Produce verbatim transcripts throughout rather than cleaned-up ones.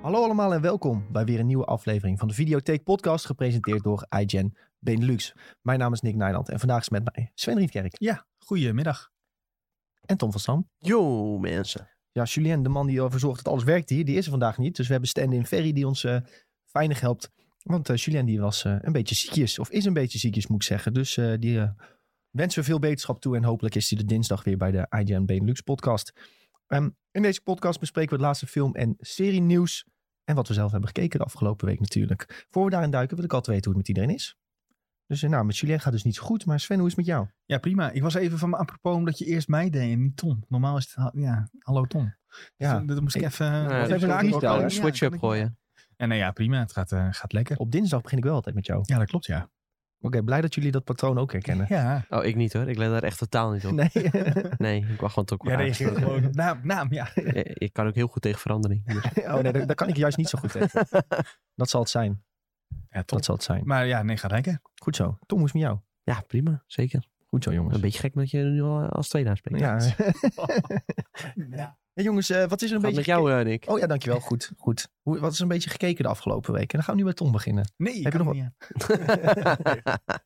Hallo allemaal en welkom bij weer een nieuwe aflevering van de Videotheek podcast, gepresenteerd door iGen Benelux. Mijn naam is Nick Nijland en vandaag is met mij Sven Rietkerk. Ja, goedemiddag. En Tom van Stam. Yo mensen. Ja, Julien, de man die ervoor zorgt dat alles werkt hier, die is er vandaag niet. Dus we hebben stand-in Ferry die ons uh, weinig helpt. Want uh, Julien die was uh, een beetje ziekjes, of is een beetje ziekjes moet ik zeggen. Dus uh, die uh, wensen we veel beterschap toe en hopelijk is hij de dinsdag weer bij de iGen Benelux podcast. Um, in deze podcast bespreken we het laatste film- en serie-nieuws. En wat we zelf hebben gekeken de afgelopen week natuurlijk. Voor we daarin duiken wil ik altijd weten hoe het met iedereen is. Dus nou, met Julien gaat dus niet zo goed. Maar Sven, hoe is het met jou? Ja, prima. Ik was even van me apropos omdat je eerst mij deed en niet Tom. Normaal is het, ja, hallo Tom. Ja. Dus, dat moest ik even... Nou ja, wat dus even een aankomen. freestyle, Ja, een switch-up kan ik- gooien. Ja, nee, ja, prima. Het gaat, uh, gaat lekker. Op dinsdag begin ik wel altijd met jou. Ja, dat klopt, ja. Oké, okay, blij dat jullie dat patroon ook herkennen. Ja. Oh, ik niet hoor. Ik let daar echt totaal niet op. Nee. Nee, ik wacht gewoon tot ik Jij word reageert aangesproken. gewoon op naam, naam, ja. Eh, Ik kan ook heel goed tegen verandering. Dus. Oh nee, daar, daar kan ik juist niet zo goed tegen. Dat zal het zijn. Ja, top. Dat zal het zijn. Maar ja, nee, gaat lekker. Goed zo. Tom, hoe is het met jou? Ja, prima. Zeker. Goed zo, jongens. Een beetje gek dat je nu al als tweede aanspreekt. Ja. Ja. Hey, jongens, uh, wat is er een Gaat beetje... met jou, uh, Nick? Oh ja, dankjewel. Goed, goed. Hoe, wat is er een beetje gekeken de afgelopen week? En dan gaan we nu bij Tom beginnen. Nee, ik Heb je kan nog nog niet aan.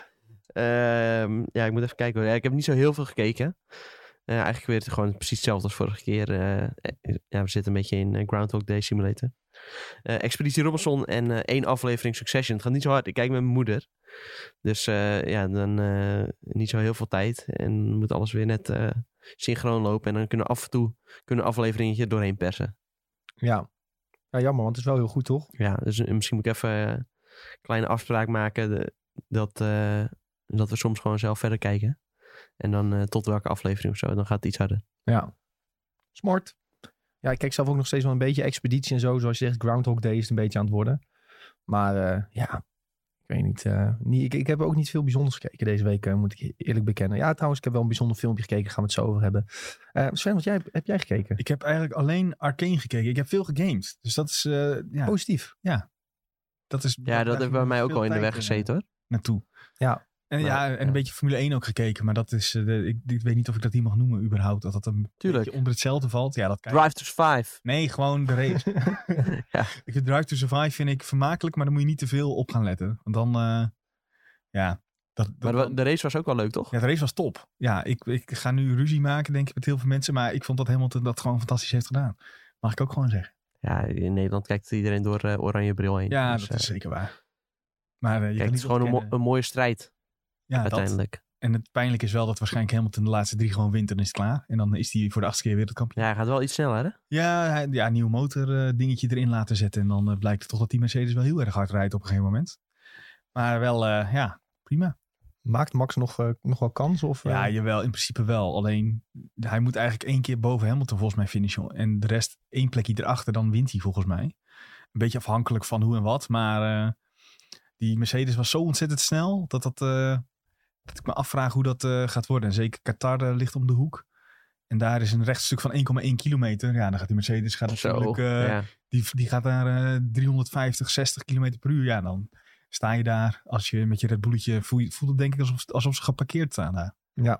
Ehm, ja, ik moet even kijken hoor. Ja, ik heb niet zo heel veel gekeken. Uh, eigenlijk weer het gewoon precies hetzelfde als vorige keer. Uh, ja, we zitten een beetje in uh, Groundhog Day Simulator. Uh, Expeditie Robinson en uh, één aflevering Succession. Het gaat niet zo hard. Ik kijk met mijn moeder. Dus uh, ja, dan uh, niet zo heel veel tijd. En moet alles weer net uh, synchroon lopen. En dan kunnen we af en toe kunnen een afleveringetje doorheen persen. Ja. Ja, jammer, want het is wel heel goed, toch? Ja, dus uh, misschien moet ik even uh, een kleine afspraak maken. De, dat, uh, dat we soms gewoon zelf verder kijken. En dan uh, tot welke aflevering of zo. Dan gaat het iets harder. Ja. Smart. Ja, ik kijk zelf ook nog steeds wel een beetje Expeditie en zo. Zoals je zegt, Groundhog Day is het een beetje aan het worden. Maar uh, ja, ik weet niet. Uh, niet ik, ik heb ook niet veel bijzonders gekeken deze week, uh, moet ik eerlijk bekennen. Ja, trouwens, ik heb wel een bijzonder filmpje gekeken. Daar gaan we het zo over hebben. Uh, Sven, wat jij, heb jij gekeken? Ik heb eigenlijk alleen Arcane gekeken. Ik heb veel gegamed. Dus dat is... Uh, ja. Positief. Ja. Dat is... Ja, dat heeft bij mij ook al in de weg gezeten hoor. Naartoe. Ja. En, Maar, ja, en ja. een beetje Formule één ook gekeken. Maar dat is... Uh, de, ik, ik weet niet of ik dat hier mag noemen überhaupt. Dat dat een Tuurlijk. beetje onder hetzelfde valt. Ja, dat kan je. Drive to Survive. Nee, gewoon de race. Ja. Ik vind Drive to Survive vind ik vermakelijk. Maar dan moet je niet te veel op gaan letten. Want dan... Uh, ja... Dat, dat, Maar de, de race was ook wel leuk, toch? ja, de race was top. Ja, ik, ik ga nu ruzie maken, denk ik, met heel veel mensen. Maar ik vond dat Hamilton dat gewoon fantastisch heeft gedaan. Mag ik ook gewoon zeggen. Ja, in Nederland kijkt iedereen door uh, oranje bril heen. Ja, Dus, dat is uh, zeker waar. Maar uh, je kijk, kan het niet is gewoon een, mo- ontkennen. een mooie strijd Ja, dat. uiteindelijk. En het pijnlijke is wel dat waarschijnlijk Hamilton de laatste drie gewoon wint en is het klaar. En dan is hij voor de achtste keer wereldkampioen. Ja, hij gaat wel iets sneller, hè? Ja, hij, ja, een nieuw motor uh, dingetje erin laten zetten. En dan uh, blijkt het toch dat die Mercedes wel heel erg hard rijdt op een gegeven moment. Maar wel, uh, ja, prima. Maakt Max nog, uh, nog wel kans? Of, uh... Ja, jawel, in principe wel. Alleen, hij moet eigenlijk één keer boven Hamilton volgens mij finishen. En de rest één plekje erachter, dan wint hij volgens mij. Een beetje afhankelijk van hoe en wat. Maar uh, die Mercedes was zo ontzettend snel dat, dat, uh, dat ik me afvraag hoe dat uh, gaat worden. En zeker Qatar uh, ligt om de hoek. En daar is een rechtstuk van één komma één kilometer. Ja, dan gaat die Mercedes gaat natuurlijk, uh, ja. die, die gaat naar uh, driehonderdvijftig, zestig kilometer per uur. Ja, dan sta je daar. Als je met je Red Bulletje voelt, voelt het denk ik alsof, alsof ze geparkeerd staan daar. Ja.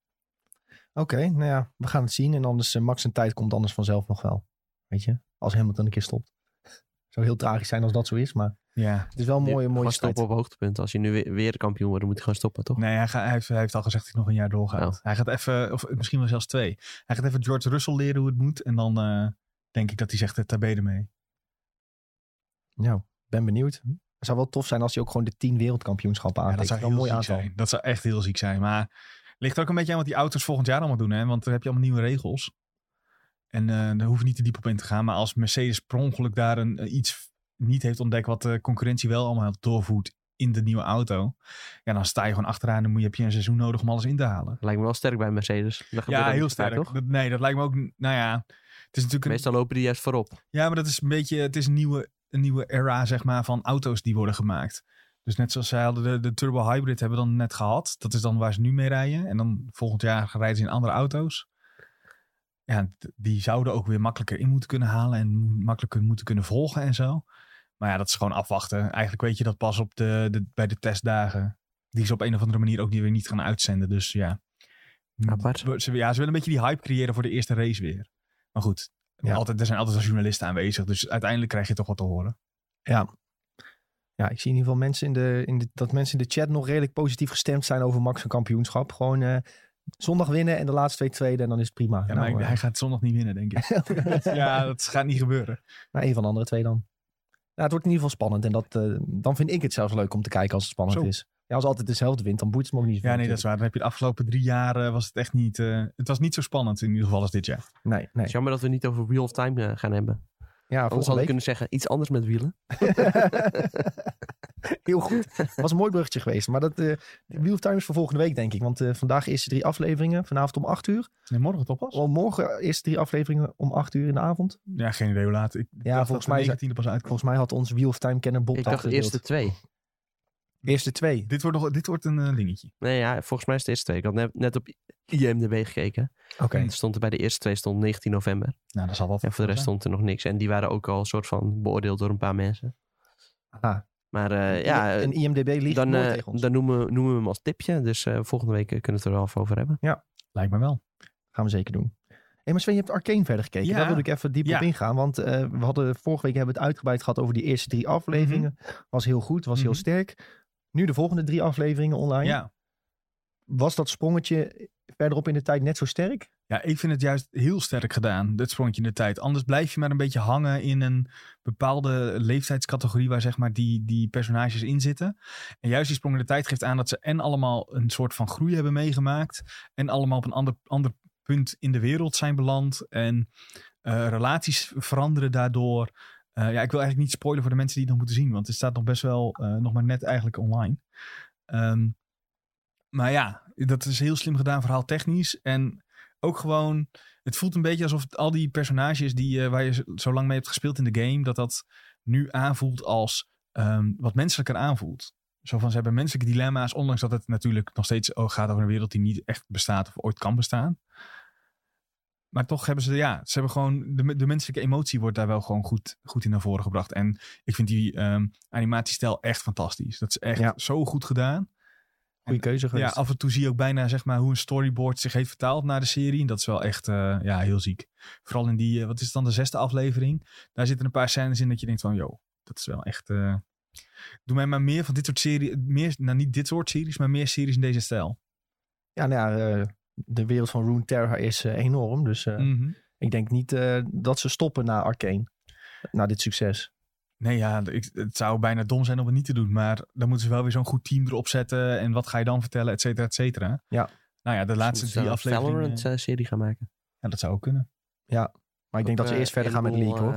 Oké, okay, nou ja, we gaan het zien. En anders, uh, Max zijn tijd komt anders vanzelf nog wel. Weet je, als Hamilton een keer stopt. Zou heel tragisch zijn als dat zo is, maar Ja. het is wel een mooie, mooie Gewoon strijd. stoppen op hoogtepunt. Als je nu weer, weer kampioen wordt, dan moet hij gewoon stoppen, toch? Nee, hij, ga, hij, heeft, hij heeft al gezegd dat hij nog een jaar doorgaat. Oh. Hij gaat even, of misschien wel zelfs twee. Hij gaat even George Russell leren hoe het moet. En dan uh, denk ik dat hij zegt, tabé ermee. Nou, ben benieuwd. Het zou wel tof zijn als hij ook gewoon de tien wereldkampioenschappen Ja, aantikt. dat zou wel een heel mooi ziek aantal. zijn. Dat zou echt heel ziek zijn. Maar ligt er ook een beetje aan wat die auto's volgend jaar allemaal doen. Hè? Want dan heb je allemaal nieuwe regels. En uh, daar hoef je niet te diep op in te gaan. Maar als Mercedes per ongeluk daar een, uh, iets niet heeft ontdekt wat de concurrentie wel allemaal doorvoert in de nieuwe auto. Ja, dan sta je gewoon achteraan en dan moet je, heb je een seizoen nodig om alles in te halen. Lijkt me wel sterk bij Mercedes. Dat gebeurt Ja, ook heel niet vaak, sterk. toch? Dat, nee, dat lijkt me ook... Nou ja, het is natuurlijk een... Meestal lopen die juist voorop. Ja, maar dat is een beetje... Het is een nieuwe, een nieuwe era, zeg maar, van auto's die worden gemaakt. Dus net zoals zij hadden de, de Turbo Hybrid hebben we dan net gehad. Dat is dan waar ze nu mee rijden. En dan volgend jaar rijden ze in andere auto's. Ja, die zouden ook weer makkelijker in moeten kunnen halen. En makkelijker moeten kunnen volgen en zo. Maar ja, dat is gewoon afwachten. Eigenlijk weet je dat pas op de, de, bij de testdagen. Die ze op een of andere manier ook weer niet gaan uitzenden. Dus ja. Apart. Ze, ja, ze willen een beetje die hype creëren voor de eerste race weer. Maar goed, Ja. Altijd, er zijn altijd wel journalisten aanwezig. Dus uiteindelijk krijg je toch wat te horen. Ja. Ja, ik zie in ieder geval mensen in de, in de, dat mensen in de chat nog redelijk positief gestemd zijn over Max een kampioenschap. Gewoon uh, zondag winnen en de laatste twee tweede en dan is het prima. Ja, nou, maar ik, uh, hij gaat zondag niet winnen, denk ik. Ja, dat gaat niet gebeuren. Nou, een van de andere twee dan. Ja, het wordt in ieder geval spannend. En dat, uh, dan vind ik het zelfs leuk om te kijken als het spannend Zo. is. Ja, als altijd dezelfde wint, dan boeit het me ook niet zo. Ja, nee, dat is waar. Dan heb je de afgelopen drie jaar uh, was het echt niet... Uh, het was niet zo spannend in ieder geval als dit jaar. Nee, nee. Het is jammer dat we niet over Wheel of Time uh, gaan hebben. Ja, Anders had ik kunnen zeggen, iets anders met wielen. Heel goed. Het was een mooi bruggetje geweest. Maar dat uh, Wheel of Time is voor volgende week, denk ik. Want uh, vandaag eerste drie afleveringen. Vanavond om acht uur. Nee, morgen toch pas? Oh, morgen eerste drie afleveringen om acht uur in de avond. Ja, geen idee hoe laat. Ik Ja, dacht volgens dat mij de is- negentiende pas uitkomt. Volgens mij had ons Wheel of Time kenner Bob Ik dat dacht de gedeeld. eerste twee. Eerste twee. Dit wordt, nog, dit wordt een uh, dingetje. Nee, ja, volgens mij is het de eerste twee. Ik had net, net op I M D B gekeken. Oké. En er stond er bij de eerste twee stond negentien november. Nou, dat zal wat. En voor de rest stond er nog niks. En die waren ook al een soort van beoordeeld door een paar mensen. Aha. Maar uh, ja, En I M D B liegt dan, nooit uh, tegen ons. dan noemen, we, noemen we hem als tipje. Dus uh, volgende week uh, kunnen we het er wel even over hebben. Lijkt me wel. Gaan we zeker doen. Hé, maar Sven, je hebt Arcane verder gekeken. Ja. Daar wil ik even diep Ja. op ingaan. Want uh, we hadden vorige week hebben we het uitgebreid gehad over die eerste drie afleveringen. Was heel goed, was heel Mhm. sterk. Nu de volgende drie afleveringen online. Ja. Was dat sprongetje verderop in de tijd net zo sterk? Ja, ik vind het juist heel sterk gedaan, dit sprongje in de tijd. Anders blijf je maar een beetje hangen in een bepaalde leeftijdscategorie waar zeg maar die, die personages in zitten. En juist die sprong in de tijd geeft aan dat ze en allemaal een soort van groei hebben meegemaakt en allemaal op een ander, ander punt in de wereld zijn beland en uh, relaties veranderen daardoor. Uh, ja, ik wil eigenlijk niet spoilen voor de mensen die het nog moeten zien, want het staat nog best wel uh, nog maar net eigenlijk online. Um, maar ja, dat is heel slim gedaan, verhaal technisch. En ook gewoon, het voelt een beetje alsof het, al die personages die, uh, waar je zo lang mee hebt gespeeld in de game, dat dat nu aanvoelt als um, wat menselijker aanvoelt. Zo van, ze hebben menselijke dilemma's, ondanks dat het natuurlijk nog steeds gaat over een wereld die niet echt bestaat of ooit kan bestaan. Maar toch hebben ze, ja, ze hebben gewoon, de, de menselijke emotie wordt daar wel gewoon goed, goed in naar voren gebracht. En ik vind die um, animatiestijl echt fantastisch. Dat is echt Ja. zo goed gedaan. Goeie keuze Ja, geweest. af en toe zie je ook bijna zeg maar hoe een storyboard zich heeft vertaald naar de serie. En dat is wel echt uh, ja, heel ziek. Vooral in die, uh, wat is het dan, de zesde aflevering. Daar zitten een paar scènes in dat je denkt van, yo, dat is wel echt... Uh... Doe mij maar meer van dit soort series. Meer, nou, niet dit soort series, maar meer series in deze stijl. Ja, nou ja, uh, de wereld van Runeterra is uh, enorm. Dus uh, Mm-hmm. ik denk niet uh, dat ze stoppen na Arcane. Na dit succes. Nee, ja, ik, het zou bijna dom zijn om het niet te doen. Maar dan moeten ze wel weer zo'n goed team erop zetten. En wat ga je dan vertellen, et cetera, et cetera. Ja. Nou ja, de laatste drie een afleveringen... Valorant-serie gaan maken. Ja, dat zou ook kunnen. Ja, maar ik denk dat ze uh, eerst verder gaan met League, hoor. Uh,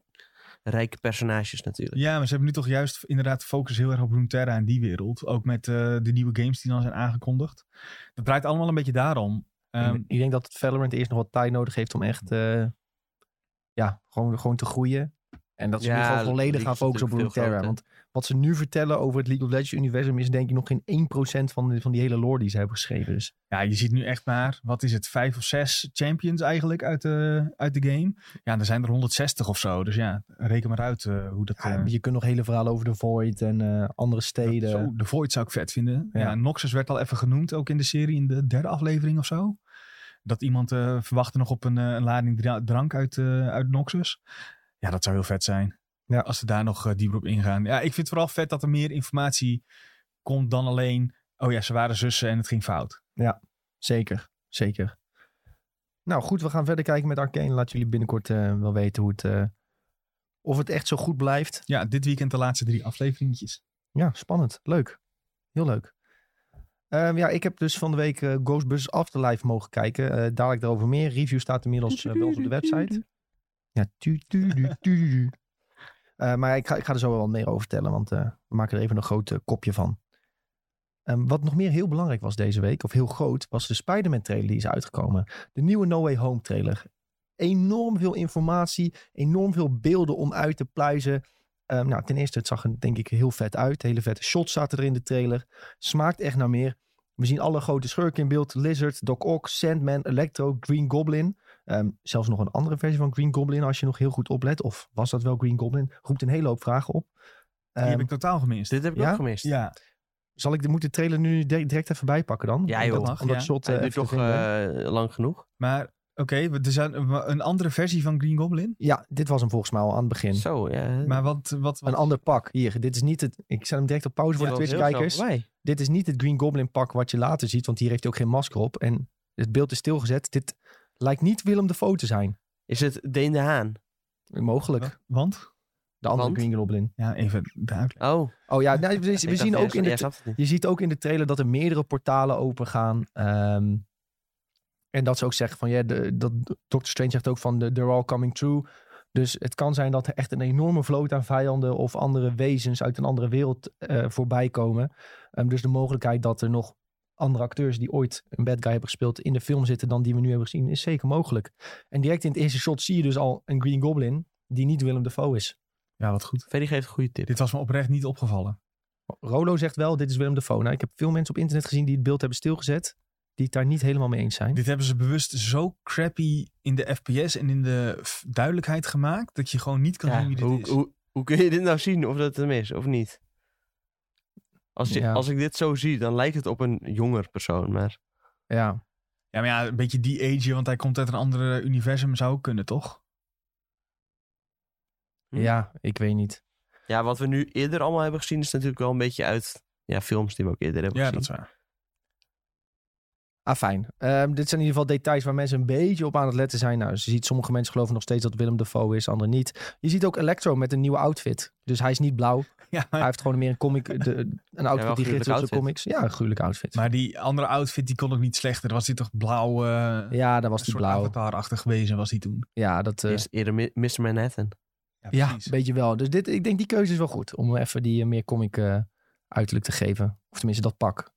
rijke personages natuurlijk. Ja, maar ze hebben nu toch juist inderdaad focus heel erg op Runeterra en die wereld. Ook met uh, de nieuwe games die dan zijn aangekondigd. Dat draait allemaal een beetje daarom. Um, ik denk dat het Valorant eerst nog wat tijd nodig heeft om echt uh, ja, gewoon, gewoon te groeien. En dat ze Ja, nu gewoon volledig gaan focussen op Runeterra. Want wat ze nu vertellen over het League of Legends universum is denk ik nog geen één procent van, de, van die hele lore die ze hebben geschreven. Dus. Ja, je ziet nu echt maar, wat is het, vijf of zes champions eigenlijk uit de, uit de game. Ja, er zijn er honderdzestig of zo. Dus ja, reken maar uit uh, hoe dat... Ja, uh, je kunt nog hele verhalen over de Void en uh, andere steden. Zo, de Void zou ik vet vinden. Ja. Ja. Ja, Noxus werd al even genoemd, ook in de serie, in de derde aflevering of zo. Dat iemand uh, verwachtte nog op een, uh, een lading dra- drank uit, uh, uit Noxus. Ja, dat zou heel vet zijn. Ja. Als ze daar nog uh, dieper op ingaan. Ja, ik vind het vooral vet dat er meer informatie komt dan alleen... Oh ja, ze waren zussen en het ging fout. Ja, zeker. Zeker. Nou goed, we gaan verder kijken met Arcane. Laat jullie binnenkort uh, wel weten hoe het... Uh, of het echt zo goed blijft. Ja, dit weekend de laatste drie afleveringetjes. Ja, spannend. Leuk. Heel leuk. Uh, ja, ik heb dus van de week uh, Ghostbusters Afterlife mogen kijken. Uh, dadelijk daarover meer. Review staat inmiddels uh, bij ons op de website. Ja, tu, tu, tu, tu, tu. Uh, maar ik ga, ik ga er zo wel wat meer over vertellen, want uh, we maken er even een groot uh, kopje van. Um, wat nog meer heel belangrijk was deze week, of heel groot, was de Spider-Man trailer die is uitgekomen. De nieuwe No Way Home trailer. Enorm veel informatie, enorm veel beelden om uit te pluizen. Um, nou, ten eerste, het zag er denk ik heel vet uit. Hele vette shots zaten er in de trailer. Smaakt echt naar meer. We zien alle grote schurken in beeld. Lizard, Doc Ock, Sandman, Electro, Green Goblin. Um, zelfs nog een andere versie van Green Goblin als je nog heel goed oplet. Of was dat wel Green Goblin? Roept een hele hoop vragen op. Die um, heb ik totaal gemist. Dit heb ik ja? ook gemist. Ja. Zal ik de, moet de trailer nu direct even bijpakken dan? Ja joh. Omdat, omdat ja. shot, Hij uh, duurt toch uh, lang genoeg. Maar Oké, okay, er zijn een andere versie van Green Goblin. Ja, dit was hem volgens mij al aan het begin. Zo, ja. Maar wat, wat, wat... Een ander pak. Hier, dit is niet het... Ik zet hem direct op pauze voor Ja, de dat was Twitch-kijkers. heel snel voorbij. Dit is niet het Green Goblin pak wat je later ziet, want hier heeft hij ook geen masker op. En het beeld is stilgezet. Dit lijkt niet Willem Dafoe te zijn. Is het Deen de Haan? Mogelijk. Want? De andere Want? Green Goblin. Ja, even de uitleg. Oh. Oh ja, nou, we, we zien ook in de... Ja, snap het niet. Je ziet ook in de trailer dat er meerdere portalen open gaan. Um, en dat ze ook zeggen van ja, de, dat Doctor Strange zegt ook van they're all coming true. Dus het kan zijn dat er echt een enorme vloot aan vijanden of andere wezens uit een andere wereld uh, voorbij komen. Um, dus de mogelijkheid dat er nog andere acteurs die ooit een bad guy hebben gespeeld in de film zitten dan die we nu hebben gezien, is zeker mogelijk. En direct in het eerste shot zie je dus al een Green Goblin die niet Willem Dafoe is. Ja, wat goed. Ferry geeft een goede tip. Dit was me oprecht niet opgevallen. Rolo zegt wel, dit is Willem Dafoe. Nou, ik heb veel mensen op internet gezien die het beeld hebben stilgezet, die het daar niet helemaal mee eens zijn. Dit hebben ze bewust zo crappy in de F P S en in de f- duidelijkheid gemaakt, dat je gewoon niet kan Ja, zien wie dit hoe, is. hoe, hoe kun je dit nou zien of dat hem is of niet? Als, je, Ja. als ik dit zo zie, dan lijkt het op een jonger persoon. Maar Ja, Ja, maar ja, een beetje die age, want hij komt uit een andere universum, zou ook kunnen, toch? Hm. ja, ik weet niet. ja, wat we nu eerder allemaal hebben gezien, is natuurlijk wel een beetje uit ja, films die we ook eerder hebben Ja, gezien. dat is waar. Ah, fijn. Um, dit zijn in ieder geval details waar mensen een beetje op aan het letten zijn. Nou, je ziet sommige mensen geloven nog steeds dat Willem Dafoe is, anderen niet. Je ziet ook Electro met een nieuwe outfit. Dus hij is niet blauw. Ja, Hij heeft gewoon meer een comic, de, een outfit wel die gericht is op gruwelijk de comics. Ja, een gruwelijke outfit. maar die andere outfit, die kon ook niet slechter. Was die toch blauw? Uh, ja, dat was een die soort blauw. Avatar-achtig wezen was die toen. Ja, dat... Uh, Eerst eerder Mi- mister Manhattan. ja, een beetje wel. Dus dit, ik denk die keuze is wel goed. Om even die uh, meer comic uh, uiterlijk te geven. Of tenminste dat pak.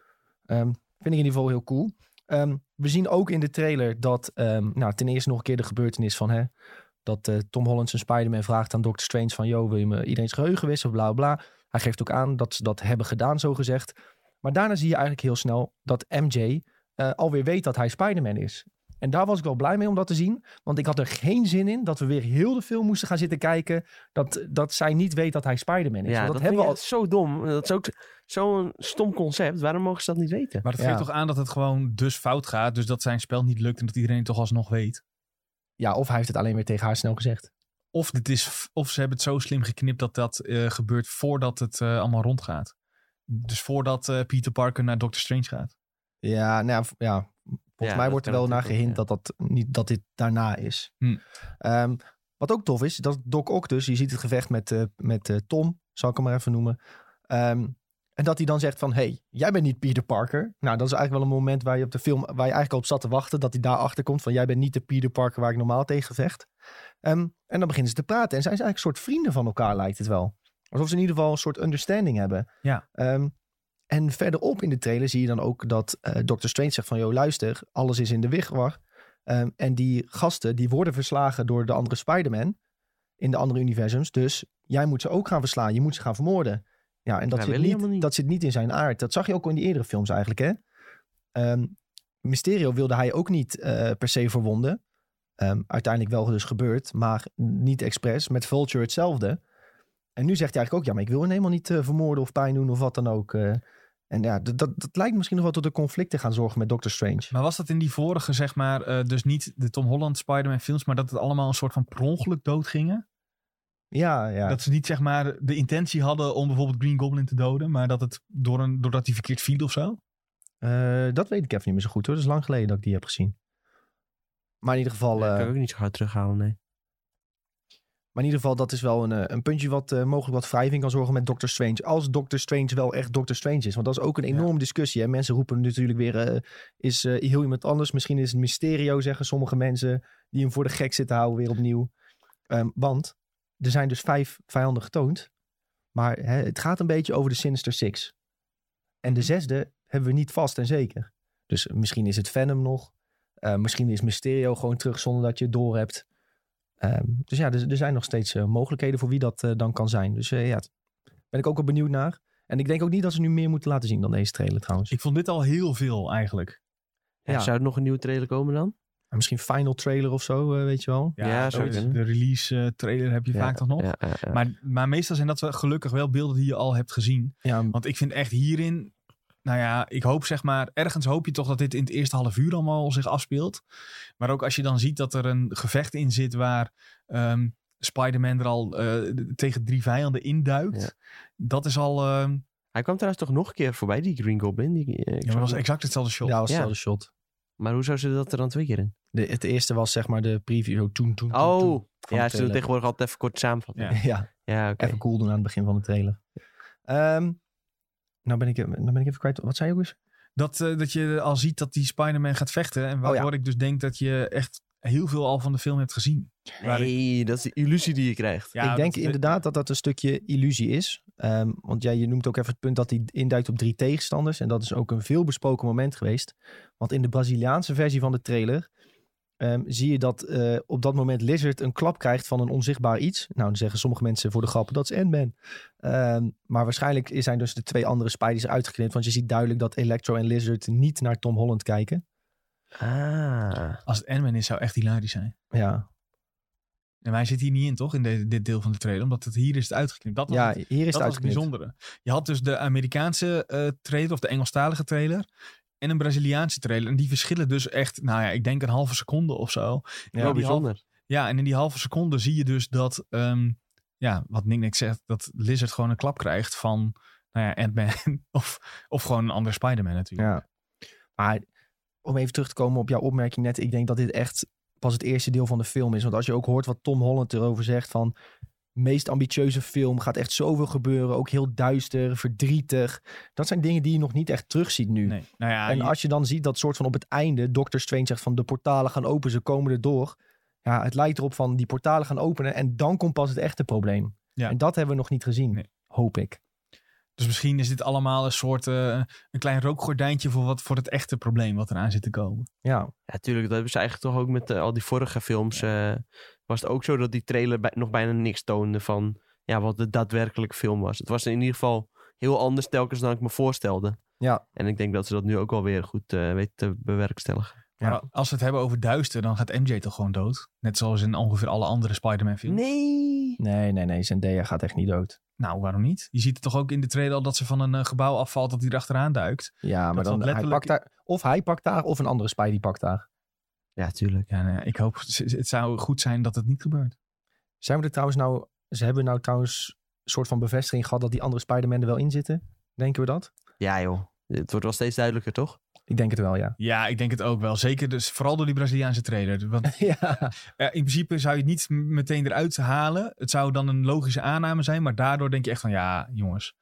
Um, vind ik in ieder geval heel cool. Um, we zien ook in de trailer dat... Um, nou, ten eerste nog een keer de gebeurtenis van... Hè, dat uh, Tom Holland zijn Spider-Man vraagt aan Doctor Strange van... Yo, wil je me iedereen's geheugen wisselen? Bla, bla. Hij geeft ook aan dat ze dat hebben gedaan, zo gezegd. Maar daarna zie je eigenlijk heel snel dat M J uh, alweer weet dat hij Spider-Man is. En daar was ik wel blij mee om dat te zien. Want ik had er geen zin in dat we weer heel de film moesten gaan zitten kijken. Dat, dat zij niet weet dat hij Spider-Man is. Ja, Want dat, dat, vind hebben ik we al... echt zo dom. Dat is ook zo'n stom concept. Waarom mogen ze dat niet weten? Maar dat Ja. geeft toch aan dat het gewoon dus fout gaat. Dus dat zijn spel niet lukt en dat iedereen het toch alsnog weet. Ja, of hij heeft het alleen weer tegen haar snel gezegd. Of, dit is, of ze hebben het zo slim geknipt dat dat uh, gebeurt voordat het uh, allemaal rondgaat. Dus voordat uh, Peter Parker naar Doctor Strange gaat. Ja, nou ja, ja. Volgens Ja, mij dat wordt er kan wel naar natuurlijk gehint ook, dat, dat, niet, dat dit daarna is. Hm. Um, wat ook tof is, dat Doc Ock dus, je ziet het gevecht met, uh, met uh, Tom, zal ik hem maar even noemen. Um, en dat hij dan zegt van, hey, jij bent niet Peter Parker. Nou, dat is eigenlijk wel een moment waar je op de film, waar je eigenlijk op zat te wachten, dat hij daarachter komt van, jij bent niet de Peter Parker waar ik normaal tegen vecht. Um, en dan beginnen ze te praten en zijn ze eigenlijk een soort vrienden van elkaar, lijkt het wel. Alsof ze in ieder geval een soort understanding hebben. Ja. Um, En verderop in de trailer zie je dan ook dat uh, Doctor Strange zegt van... Yo, luister, alles is in de wigwar. Um, en die gasten, die worden verslagen door de andere Spider-Man... in de andere universums. Dus jij moet ze ook gaan verslaan. Je moet ze gaan vermoorden. Ja, en dat, Ja, zit, wil hij niet, helemaal niet. dat zit niet in zijn aard. Dat zag je ook al in die eerdere films eigenlijk, hè? Um, Mysterio wilde hij ook niet uh, per se verwonden. Um, uiteindelijk wel dus gebeurd, maar niet expres. Met Vulture hetzelfde. En nu zegt hij eigenlijk ook... Ja, maar ik wil hem helemaal niet uh, vermoorden of pijn doen of wat dan ook... Uh, En ja, dat, dat, dat lijkt misschien nog wel tot een conflict te gaan zorgen met Doctor Strange. Maar was dat in die vorige, zeg maar, uh, dus niet de Tom Holland Spider-Man films, maar dat het allemaal een soort van per ongeluk doodgingen? Ja, ja. Dat ze niet, zeg maar, de intentie hadden om bijvoorbeeld Green Goblin te doden, maar dat het door een, doordat hij verkeerd viel of zo? Uh, dat weet ik even niet meer zo goed hoor. Dat is lang geleden dat ik die heb gezien. Maar in ieder geval... Dat Uh, kan ik ook niet zo hard terughalen, nee. Maar in ieder geval, dat is wel een, een puntje wat uh, mogelijk wat wrijving kan zorgen met Doctor Strange. Als Doctor Strange wel echt Doctor Strange is. Want dat is ook een enorme ja. discussie. Hè? Mensen roepen natuurlijk weer, uh, is uh, heel iemand anders. Misschien is het Mysterio, zeggen sommige mensen. Die hem voor de gek zitten houden weer opnieuw. Um, want er zijn dus vijf vijanden getoond. Maar hè, het gaat een beetje over de Sinister Six. En de zesde hebben we niet vast en zeker. Dus misschien is het Venom nog. Uh, misschien is Mysterio gewoon terug zonder dat je het door hebt. Um, dus ja, er, er zijn nog steeds uh, mogelijkheden voor wie dat uh, dan kan zijn. Dus uh, ja, daar ben ik ook wel benieuwd naar. En ik denk ook niet dat ze nu meer moeten laten zien dan deze trailer trouwens. Ik vond dit al heel veel eigenlijk. Ja, ja. Zou er nog een nieuwe trailer komen dan? En misschien final trailer of zo, uh, weet je wel. Ja, ja zo de, de release uh, trailer heb je ja, vaak toch nog. Ja, ja, ja. Maar, maar meestal zijn dat gelukkig wel beelden die je al hebt gezien. Ja, Want ik vind echt hierin Nou ja, ik hoop zeg maar... Ergens hoop je toch dat dit in het eerste half uur allemaal zich afspeelt. Maar ook als je dan ziet dat er een gevecht in zit waar... Um, Spider-Man er al uh, tegen drie vijanden induikt. Ja. Dat is al... Uh... Hij kwam trouwens toch nog een keer voorbij, die Green Goblin. Die, uh, ja, maar dat was exact hetzelfde shot. Ja, dat was ja. hetzelfde shot. Maar hoe zou ze dat er dan twee keer in? De, het eerste was zeg maar de preview. Toen, toen, oh, toen, ja, ze doen tegenwoordig altijd even kort samenvatten. Ja, ja. ja okay. Even cool doen aan het begin van de trailer. Um, nou, ben ik, nou ben ik even kwijt. Wat zei je ook eens? Dat, uh, dat je al ziet dat die Spider-Man gaat vechten. En waardoor oh, ja. ik dus denk dat je echt heel veel al van de film hebt gezien. Nee, ik... dat is de illusie die je krijgt. Ja, ik denk dat, inderdaad dat dat een stukje illusie is. Um, want ja, je noemt ook even het punt dat hij induikt op drie tegenstanders. En dat is ook een veel besproken moment geweest. Want in de Braziliaanse versie van de trailer... Um, zie je dat uh, op dat moment Lizard een klap krijgt van een onzichtbaar iets. Nou, dan zeggen sommige mensen voor de grap, dat is Ant-Man. Um, maar waarschijnlijk zijn dus de twee andere Spideys uitgeknipt. Want je ziet duidelijk dat Electro en Lizard niet naar Tom Holland kijken. Ah. Als het Ant-Man is, zou echt hilarisch zijn. Ja. En hij zit hier niet in, toch? In de, dit deel van de trailer. Omdat het hier is het uitgeknipt. Dat was ja, het, hier is dat het was het bijzondere. Je had dus de Amerikaanse uh, trailer, of de Engelstalige trailer... en een Braziliaanse trailer. En die verschillen dus echt, nou ja, ik denk een halve seconde of zo. Ja, wel bijzonder. Halve, ja, en in die halve seconde zie je dus dat, um, ja, wat Nick Nick zegt, dat Lizard gewoon een klap krijgt van, nou ja, Ant-Man of, of gewoon een andere Spider-Man natuurlijk. Ja, maar om even terug te komen op jouw opmerking net, ik denk dat dit echt pas het eerste deel van de film is. Want als je ook hoort wat Tom Holland erover zegt van... meest ambitieuze film, gaat echt zoveel gebeuren. Ook heel duister, verdrietig. Dat zijn dingen die je nog niet echt terugziet nu. Nee. Nou ja, en je... als je dan ziet dat soort van op het einde... Doctor Strange zegt van de portalen gaan open, ze komen erdoor. Ja, het lijkt erop van die portalen gaan openen... en dan komt pas het echte probleem. Ja. En dat hebben we nog niet gezien, nee. Hoop ik. Dus misschien is dit allemaal een soort... Uh, een klein rookgordijntje voor, wat, voor het echte probleem... wat eraan zit te komen. Ja, ja tuurlijk. Dat hebben ze eigenlijk toch ook met uh, al die vorige films... Uh, was het ook zo dat die trailer bij, nog bijna niks toonde van... ja, wat de daadwerkelijke film was. Het was in ieder geval heel anders telkens dan ik me voorstelde. Ja. En ik denk dat ze dat nu ook wel weer goed uh, weten te bewerkstelligen. Ja. Maar als we het hebben over duister, dan gaat M J toch gewoon dood? Net zoals in ongeveer alle andere Spider-Man films. Nee! Nee, nee, nee. Zendaya gaat echt niet dood. Nou, waarom niet? Je ziet het toch ook in de trailer al dat ze van een uh, gebouw afvalt... dat hij erachteraan duikt. Ja, maar dan letterlijk... hij pakt daar... Of hij pakt daar, of een andere Spidey pakt daar. Ja, tuurlijk. Ja, nou ja, ik hoop... Het zou goed zijn dat het niet gebeurt. Zijn we er trouwens nou... Ze hebben nou trouwens een soort van bevestiging gehad... dat die andere Spider-Man er wel in zitten? Denken we dat? Ja, joh. Het wordt wel steeds duidelijker, toch? Ik denk het wel, ja. Ja, ik denk het ook wel. Zeker dus vooral door die Braziliaanse trailer. Want ja. in principe zou je het niet meteen eruit halen. Het zou dan een logische aanname zijn. Maar daardoor denk je echt van ja, jongens.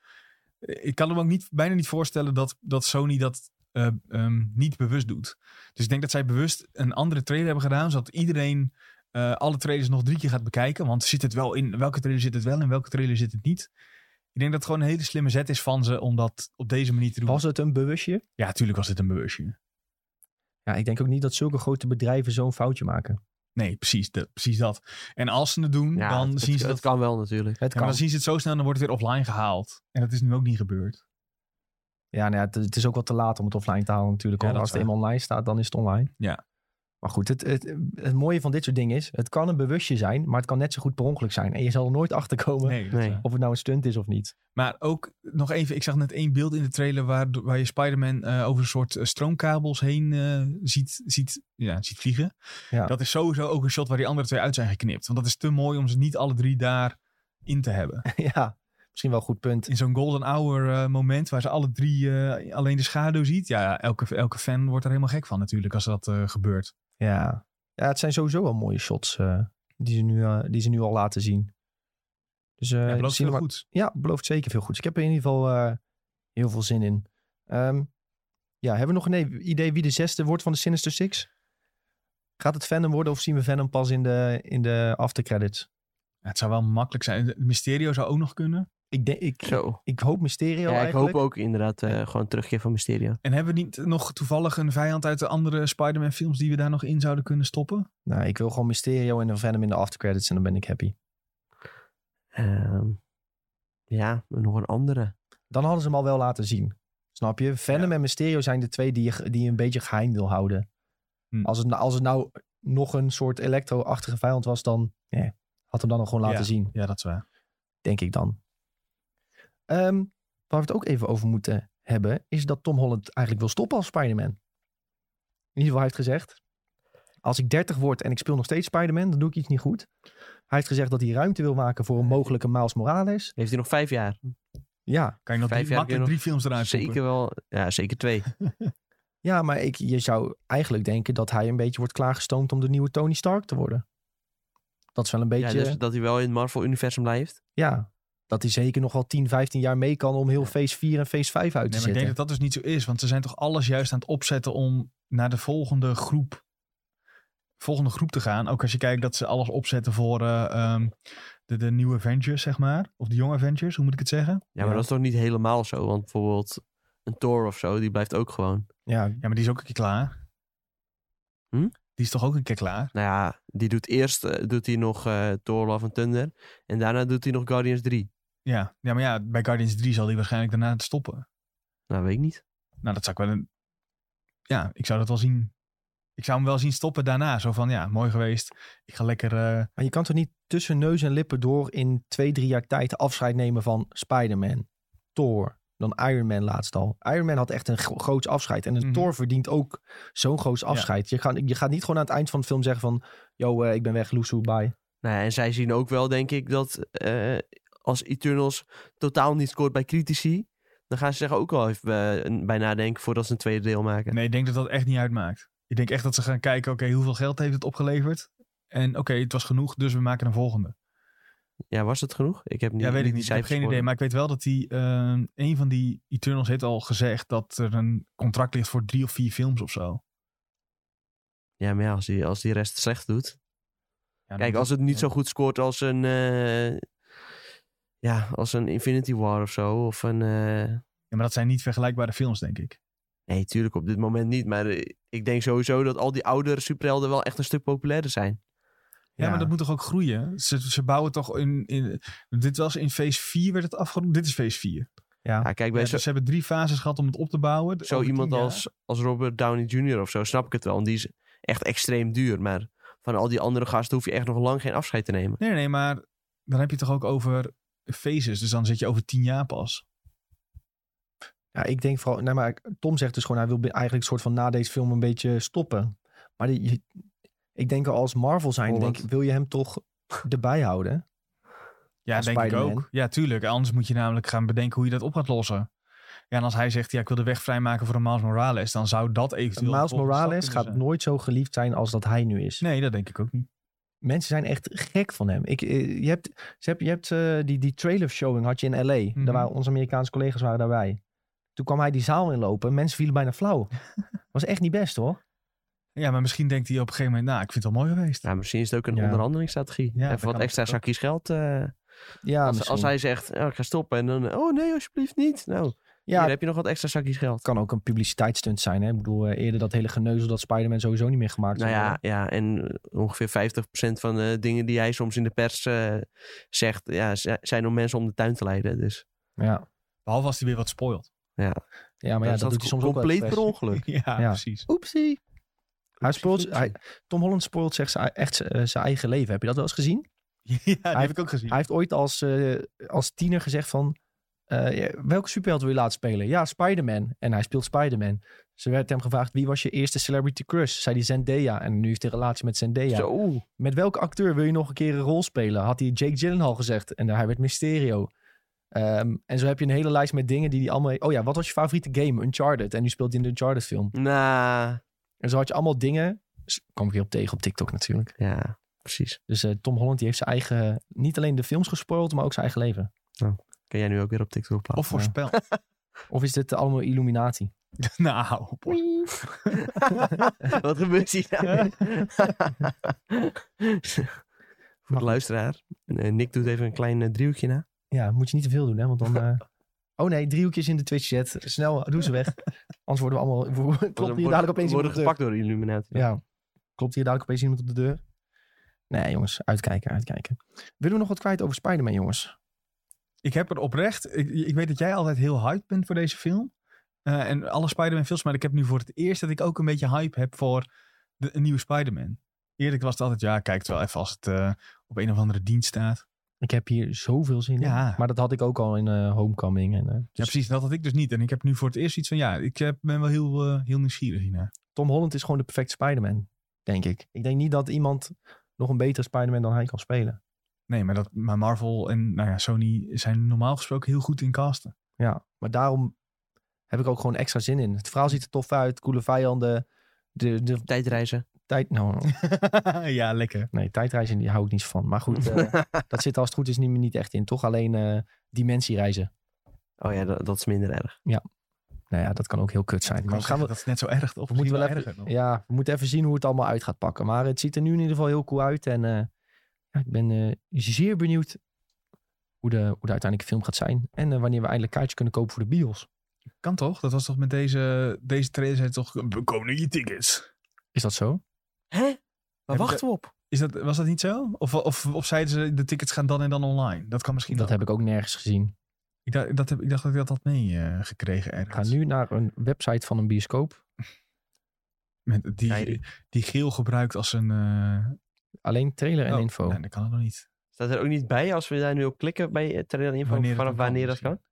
Ik kan me ook niet, bijna niet voorstellen dat, dat Sony dat uh, um, niet bewust doet. Dus ik denk dat zij bewust een andere trailer hebben gedaan. Zodat iedereen uh, alle trailers nog drie keer gaat bekijken. Want zit het wel in welke trailer zit het wel en welke trailer zit het niet? Ik denk dat het gewoon een hele slimme zet is van ze om dat op deze manier te doen. Was het een bewustje? Ja, natuurlijk was het een bewustje. Ja, ik denk ook niet dat zulke grote bedrijven zo'n foutje maken. Nee, precies, de, precies dat. En als ze het doen, ja, dan het, zien het, ze dat... Het kan wel natuurlijk. Het ja, kan. dan zien ze het zo snel en dan wordt het weer offline gehaald. En dat is nu ook niet gebeurd. Ja, nou ja het, het is ook wel te laat om het offline te halen natuurlijk. Ja, als het eenmaal online staat, dan is het online. Ja. Maar goed, het, het, het mooie van dit soort dingen is... het kan een bewustje zijn, maar het kan net zo goed per ongeluk zijn. En je zal er nooit achter komen nee, nee. of het nou een stunt is of niet. Maar ook nog even, ik zag net één beeld in de trailer... waar, waar je Spider-Man uh, over een soort uh, stroomkabels heen uh, ziet, ziet, ja, ziet vliegen. Ja. Dat is sowieso ook een shot waar die andere twee uit zijn geknipt. Want dat is te mooi om ze niet alle drie daar in te hebben. Ja, misschien wel een goed punt. In zo'n golden hour uh, moment waar ze alle drie uh, alleen de schaduw ziet. Ja, elke, elke fan wordt er helemaal gek van natuurlijk als dat uh, gebeurt. Ja. ja, het zijn sowieso wel mooie shots uh, die, ze nu, uh, die ze nu al laten zien. Dus, uh, ja, belooft veel maar... goed. Ja, belooft zeker veel goed. Ik heb er in ieder geval uh, heel veel zin in. Um, ja, hebben we nog een idee wie de zesde wordt van de Sinister Six? Gaat het Venom worden of zien we Venom pas in de, in de aftercredits? Ja, het zou wel makkelijk zijn. Mysterio zou ook nog kunnen. Ik, denk, ik, Zo. ik hoop Mysterio ja, eigenlijk. Ik hoop ook inderdaad uh, gewoon terugkeer van Mysterio. En hebben we niet nog toevallig een vijand uit de andere Spider-Man films die we daar nog in zouden kunnen stoppen? Nou, ik wil gewoon Mysterio en een Venom in de aftercredits en dan ben ik happy. Um, ja, nog een andere. Dan hadden ze hem al wel laten zien. Snap je? Venom ja. en Mysterio zijn de twee die je, die je een beetje geheim wil houden. Hm. Als, het, als het nou nog een soort Electro-achtige vijand was, dan eh, had hem dan nog gewoon laten ja. zien. Ja, dat is waar. Denk ik dan. Um, waar we het ook even over moeten hebben, is dat Tom Holland eigenlijk wil stoppen als Spider-Man. In ieder geval, hij heeft gezegd, als ik dertig word en ik speel nog steeds Spider-Man, dan doe ik iets niet goed. Hij heeft gezegd dat hij ruimte wil maken voor een mogelijke Miles Morales. Heeft hij nog vijf jaar? Ja. Kan je nog Vijf drie, jaar makkelijk kun je drie films eruit Zeker poepen. wel. Ja, zeker twee. Ja, maar ik, je zou eigenlijk denken dat hij een beetje wordt klaargestoomd om de nieuwe Tony Stark te worden. Dat is wel een beetje... Ja, dus dat hij wel in het Marvel-universum blijft. Ja, dat hij zeker nog wel tien, vijftien jaar mee kan om heel Phase vier en Phase vijf uit te Nee, maar ik zetten. denk dat dat dus niet zo is. Want ze zijn toch alles juist aan het opzetten om naar de volgende groep, volgende groep te gaan. Ook als je kijkt dat ze alles opzetten voor uh, um, de, de nieuwe Avengers, zeg maar. Of de jonge Avengers, hoe moet ik het zeggen? Ja, maar Ja. dat is toch niet helemaal zo? Want bijvoorbeeld een Thor of zo, die blijft ook gewoon. Ja, Ja, maar die is ook een keer klaar. Hm? Die is toch ook een keer klaar? Nou ja, die doet eerst uh, doet hij nog uh, Thor Love and Thunder. En daarna doet hij nog Guardians drie. Ja. ja, maar ja, bij Guardians drie zal die waarschijnlijk daarna stoppen. Nou, weet ik niet. Nou, dat zou ik wel een... Ja, ik zou dat wel zien. Ik zou hem wel zien stoppen daarna. Zo van, ja, mooi geweest. Ik ga lekker... Uh... maar je kan toch niet tussen neus en lippen door in twee, drie jaar tijd afscheid nemen van Spider-Man, Thor, dan Iron Man laatst al. Iron Man had echt een gro- groots afscheid. En een Mhm. Thor verdient ook zo'n groots afscheid. Je, gaat, je gaat niet gewoon aan het eind van de film zeggen van, yo, uh, ik ben weg, loesoe, bye. Nou ja, en zij zien ook wel, denk ik, dat uh, als Eternals totaal niet scoort bij critici, dan gaan ze zich ook wel even uh, bij nadenken voordat ze een tweede deel maken. Nee, ik denk dat dat echt niet uitmaakt. Ik denk echt dat ze gaan kijken, oké, okay, hoeveel geld heeft het opgeleverd? En oké, okay, het was genoeg, dus we maken een volgende. Ja, was het genoeg? Ik heb niet, ja, weet niet ik niet. Ik heb geen gehoord. idee. Maar ik weet wel dat die, uh, een van die Eternals heeft al gezegd dat er een contract ligt voor drie of vier films of zo. Ja, maar ja, als die, als die rest slecht doet. Ja, Kijk, als het niet zo goed scoort als een... Uh, ja, als een Infinity War of zo. Of een... Uh... Ja, maar dat zijn niet vergelijkbare films, denk ik. Nee, tuurlijk op dit moment niet. Maar uh, ik denk sowieso dat al die oudere superhelden wel echt een stuk populairder zijn. Ja, ja, maar dat moet toch ook groeien? Ze, ze bouwen toch in, in... Dit was in Phase vier werd het afgerond. Dit is Phase vier. Ja, ja kijk, bij ja, zo, dus ze hebben drie fases gehad om het op te bouwen. Zo iemand als, als Robert Downey junior of zo, snap ik het wel. Want die is echt extreem duur. Maar van al die andere gasten hoef je echt nog lang geen afscheid te nemen. Nee, nee, maar dan heb je het toch ook over phases. Dus dan zit je over tien jaar pas. Ja, ik denk vooral... Nee, maar Tom zegt dus gewoon, hij wil eigenlijk een soort van na deze film een beetje stoppen. Maar die, je, ik denk als Marvel zijn, denk, wil je hem toch erbij houden? Ja, als denk Spider-Man. ik ook. Ja, tuurlijk. Anders moet je namelijk gaan bedenken hoe je dat op gaat lossen. Ja, en als hij zegt, ja, ik wil de weg vrijmaken voor een Miles Morales, dan zou dat eventueel... Miles Morales gaat zijn. nooit zo geliefd zijn als dat hij nu is. Nee, dat denk ik ook niet. Mensen zijn echt gek van hem. Ik, je hebt, ze heb, je hebt uh, die, die trailer showing had je in L A. Mm-hmm. Daar waren onze Amerikaanse collega's waren daarbij. Toen kwam hij die zaal inlopen. Mensen vielen bijna flauw. Was echt niet best, hoor. Ja, maar misschien denkt hij op een gegeven moment, nou, ik vind het wel mooi geweest. Ja, misschien is het ook een ja. onderhandelingsstrategie. Ja, even wat extra zakjes geld. Uh, ja, als, als hij zegt, oh, ik ga stoppen. En dan, oh nee, alsjeblieft niet. Nou, ja, hier heb je nog wat extra zakjes geld. Kan ook een publiciteitsstunt zijn. Hè? Ik bedoel, uh, eerder dat hele geneuzel dat Spider-Man sowieso niet meer gemaakt nou zou ja, worden. ja, en ongeveer vijftig procent van de dingen die hij soms in de pers uh, zegt, ja, zijn om mensen om de tuin te leiden. Dus. Ja. Behalve als hij weer wat spoilt. Ja, ja maar ja, dat, dat doet hij soms ook wel. Compleet per ongeluk. ja, ja, precies. Oepsie. Hij spoilt, hij, Tom Holland spoilt zegt ze echt uh, zijn eigen leven. Heb je dat wel eens gezien? Ja, die hij heb heeft, ik ook gezien. Hij heeft ooit als, uh, als tiener gezegd van... Uh, welke superheld wil je laten spelen? Ja, Spider-Man. En hij speelt Spider-Man. Ze werd hem gevraagd, wie was je eerste celebrity crush? Zei hij Zendaya. En nu heeft hij een relatie met Zendaya. Zo. Met welke acteur wil je nog een keer een rol spelen? Had hij Jake Gyllenhaal gezegd. En hij werd Mysterio. Um, en zo heb je een hele lijst met dingen die hij allemaal... Oh ja, wat was je favoriete game? Uncharted. En nu speelt hij in de Uncharted film. Nah. En zo had je allemaal dingen... Dus kwam ik weer op tegen op TikTok natuurlijk. Ja, precies. Dus uh, Tom Holland die heeft zijn eigen... Niet alleen de films gespoild, maar ook zijn eigen leven. Oh. Kan jij nu ook weer op TikTok plaatsen? Of voorspel. Ja. Of is dit allemaal Illuminati? Nou, wat gebeurt hier nou? Voor de luisteraar. Nick doet even een klein uh, driehoekje na. Ja, moet je niet te veel doen, hè? Want dan... Uh... Oh nee, driehoekjes in de Twitch-chat. Snel, doe ze weg. Anders worden we allemaal... Klopt hier dadelijk opeens worden iemand op de gepakt door Illuminati. Ja. Klopt hier dadelijk opeens iemand op de deur? Nee, jongens. Uitkijken, uitkijken. Willen we nog wat kwijt over Spider-Man, jongens? Ik heb er oprecht... Ik, ik weet dat jij altijd heel hyped bent voor deze film. Uh, en alle Spider-Man films. Maar ik heb nu voor het eerst dat ik ook een beetje hype heb voor de, een nieuwe Spider-Man. Eerlijk was het altijd, ja, kijk het wel even als het uh, op een of andere dienst staat. Ik heb hier zoveel zin Ja. in. Maar dat had ik ook al in uh, Homecoming. En, uh, dus Ja, precies. Dat had ik dus niet. En ik heb nu voor het eerst iets van, ja, ik heb, ben wel heel, uh, heel nieuwsgierig hiernaar. Tom Holland is gewoon de perfecte Spider-Man, denk ik. Ik denk niet dat iemand nog een betere Spider-Man dan hij kan spelen. Nee, maar, dat, maar Marvel en nou ja, Sony zijn normaal gesproken heel goed in casten. Ja, maar daarom heb ik ook gewoon extra zin in. Het verhaal ziet er tof uit, coole vijanden. De, de Tijdreizen. tijd... Nou, Ja, lekker. nee, tijdreizen die hou ik niet zo van. Maar goed, uh, dat zit als het goed is niet, niet echt in. Toch alleen uh, dimensiereizen. Oh ja, dat, dat is minder erg. Nou ja, dat kan ook heel kut zijn. Maar Maar we gaan dat is net zo erg. Of we moeten wel wel even, erger nog. ja, we moeten even zien hoe het allemaal uit gaat pakken. Maar het ziet er nu in ieder geval heel cool uit. En uh, ja, ik ben uh, zeer benieuwd hoe de, hoe de uiteindelijke film gaat zijn. En uh, wanneer we eindelijk kaartjes kunnen kopen voor de bios. Kan toch? Dat was toch met deze, deze trailer zei toch, we komen nu je tickets. Is dat zo? Hè? Waar Heb wachten we op? Is dat, was dat niet zo? Of, of, of zeiden ze, de tickets gaan dan en dan online? Dat kan misschien Dat ook. heb ik ook nergens gezien. Ik dacht, dat heb, ik dacht dat ik dat had meegekregen uh, gekregen Ik ergens. ga nu naar een website van een bioscoop. Met die, Kijk. die geel gebruikt als een... Uh... Alleen trailer en oh, info. Nee, dat kan het nog niet. Staat er ook niet bij als we daar nu op klikken bij uh, trailer info Wanneer het vanaf dan kan, wanneer dat kan?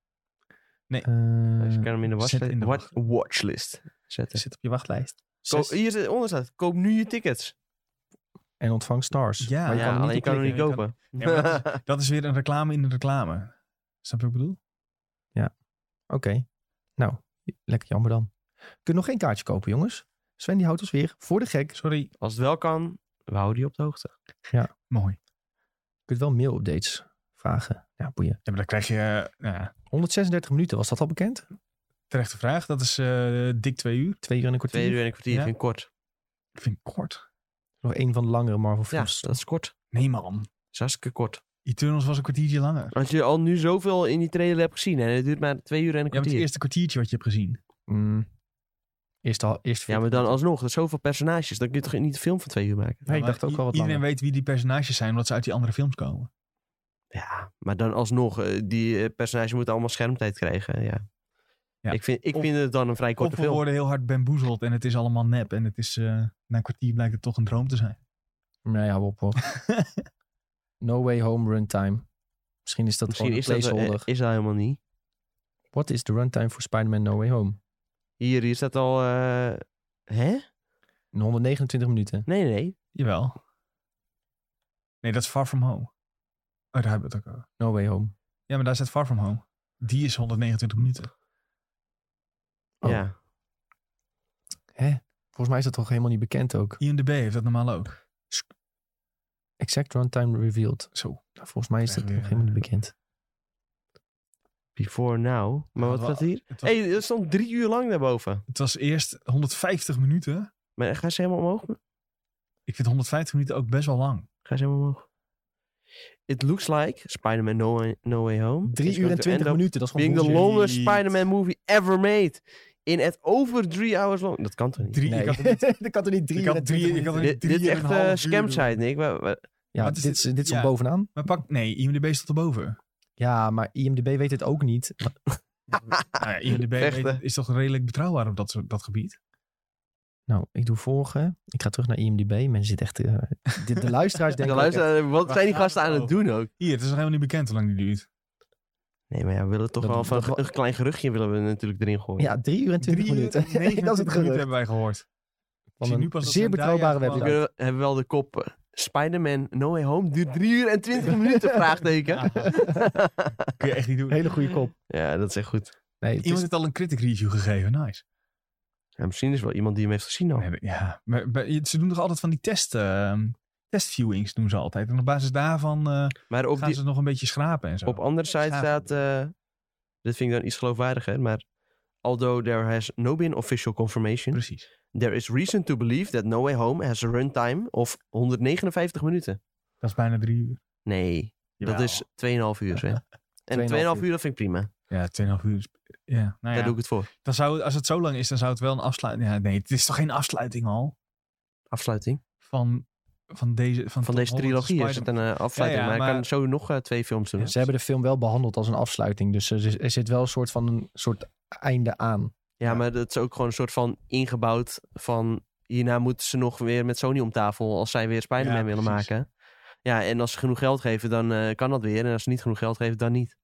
Uh, Dus je kan hem in de, zet watchlist, in de wat, watchlist zetten. Zit op je wachtlijst. Ko- Zes- hier zit- onder staat, koop nu je tickets. en ontvang stars. Ja, maar je ja, kan er alleen je niet kan op hem niet klikken. kopen. Ja, maar dat, is, dat is weer een reclame in de reclame. Snap je wat ik bedoel? Oké. Okay. Nou, lekker jammer dan. Kun je nog geen kaartje kopen, jongens? Sven die houdt ons weer voor de gek. Sorry. Als het wel kan, we houden die op de hoogte. Mooi. Je kunt wel mail-updates vragen. Ja, boeien. Ja, maar dan krijg je... Uh, ja, honderdzesendertig minuten, was dat al bekend? terechte vraag. Dat is uh, dik twee uur. Twee uur en een kwartier. Twee uur en een kwartier Ja. vind ik kort. Ik vind het kort. Nog een van de langere Marvel Ja, films. dat is kort. Nee man. Dat is hartstikke kort. Eternals was een kwartiertje langer. Als je al nu zoveel in die trailer hebt gezien en het duurt maar twee uur en een Ja, maar het kwartier. eerste kwartiertje wat je hebt gezien. Mm. Eerst al, eerst Ja, maar dan alsnog, er zijn zoveel personages. Dan kun je toch niet een film van twee uur maken? Nee, ik Maar dacht ook i- wel wat Iedereen langer. weet wie die personages zijn, omdat ze uit die andere films komen. Ja, maar dan alsnog, eh, die eh, personages moeten allemaal schermtijd krijgen. Ja. Ja. Ik, vind, ik Of- vind het dan een vrij korte Of we film. worden heel hard bamboezeld en het is allemaal nep. En het is, uh, na een kwartier blijkt het toch een droom te zijn. Nee, ja, op, op. No Way Home runtime. Misschien is dat Misschien is gewoon een dat, eh, placeholder. is dat helemaal niet. What is the runtime voor Spider-Man No Way Home? Hier, hier staat al... eh, hè? In honderdnegenentwintig minuten. Nee, nee, nee. Jawel. Nee, dat is Far From Home. Oh, daar hebben we het ook over. No Way Home. Ja, maar daar staat Far From Home. Die is honderdnegenentwintig minuten. Oh. Ja. Hè? Volgens mij is dat toch helemaal niet bekend ook. I M D B heeft dat normaal ook. Exact runtime revealed. Zo. Nou, volgens mij is dat Echt weer, nog helemaal niet eh, bekend. Before Now. Maar wat Ja, staat hier? Het was, Hé, hey, er stond drie uur lang daarboven. het was eerst honderdvijftig minuten. Maar ga ze helemaal omhoog? Ik vind honderdvijftig minuten ook best wel lang. Ga ze helemaal omhoog. It looks like Spider-Man No Way, no Way Home. Drie is uur going en to twintig end up minuten, dat is gewoon being the bullshit. longest Niet. Spider-Man movie ever made. In at over three hours long. Dat kan toch niet? Drie, Nee, ik had het niet- dat kan er niet drie Ik uur had en drie- twintig ik had minuten. er Dit, dit is echt drieënhalf uh, uur scamsite, doen. Nick. Wa- wa- Ja, Wat is dit, is- dit? dit stond Ja. bovenaan. Maar pak, nee, I M D B stond erboven. Ja, maar I M D B weet het ook niet. Nou ja, I M D B Vechten. weet- is toch redelijk betrouwbaar op dat, soort- dat gebied. Nou, ik doe volgen. Ik ga terug naar I M D B. Mensen zitten echt... eh, de, de luisteraars De denken... ook luisteraar, wat Waar zijn die gaat gasten het aan het over? doen ook? Hier, het is nog helemaal niet bekend hoe lang die duurt. Nee, maar ja, we willen toch Dat- wel van dat- een klein geruchtje willen we natuurlijk erin gooien. echt- Ja, drie uur en twintig Drie uur minuten. en negenentwintig dat is het minuten gerucht. hebben wij gehoord. Van zie een nu pas dat zeer Zendaya betrouwbare gewoon- We website. kunnen- hebben wel de kop eh, Spider-Man No Way Home duurt drie uur en twintig minuten, vraagteken. Ja. Kun je echt niet doen. Hele goede kop. Ja, dat is echt goed. Nee, het Iemand is, heeft al een critic review gegeven. Nice. Ja, misschien is wel iemand die hem heeft gezien al. Nee, ja, maar, maar ze doen toch altijd van die test, uh, testviewings doen ze altijd. En op basis daarvan uh, Maar op, gaan die, ze nog een beetje schrapen en zo. op andere site Schaven. staat, uh, dit vind ik dan iets geloofwaardiger, maar although there has no been official confirmation, Precies. there is reason to believe that No Way Home has a runtime of honderdnegenenvijftig minuten. Dat is bijna drie uur. Nee, dat Jawel. is tweeënhalf uur. Hè? En tweeënhalf tweeënhalf uur. uur, dat vind ik prima. Ja, tweeënhalf uur. is- Ja, nou Daar ja. doe ik het voor. Dan zou, als het zo lang is, dan zou het wel een afsluiting... Ja, nee, het is toch geen afsluiting al? Afsluiting. Van, van deze Van, Van Tom deze Holland trilogie is Spider- het een uh, afsluiting. Ja, ja, maar, maar- ik kan zo nog uh, twee films doen. ze hebben de film wel behandeld als een afsluiting. Dus er, er zit wel een soort van een soort einde aan. Ja, maar dat is ook gewoon een soort van ingebouwd van... Hierna moeten ze nog weer met Sony om tafel als zij weer Spider-Man Ja, willen precies. maken. Ja, en als ze genoeg geld geven, dan uh, kan dat weer. En als ze niet genoeg geld geven, dan niet.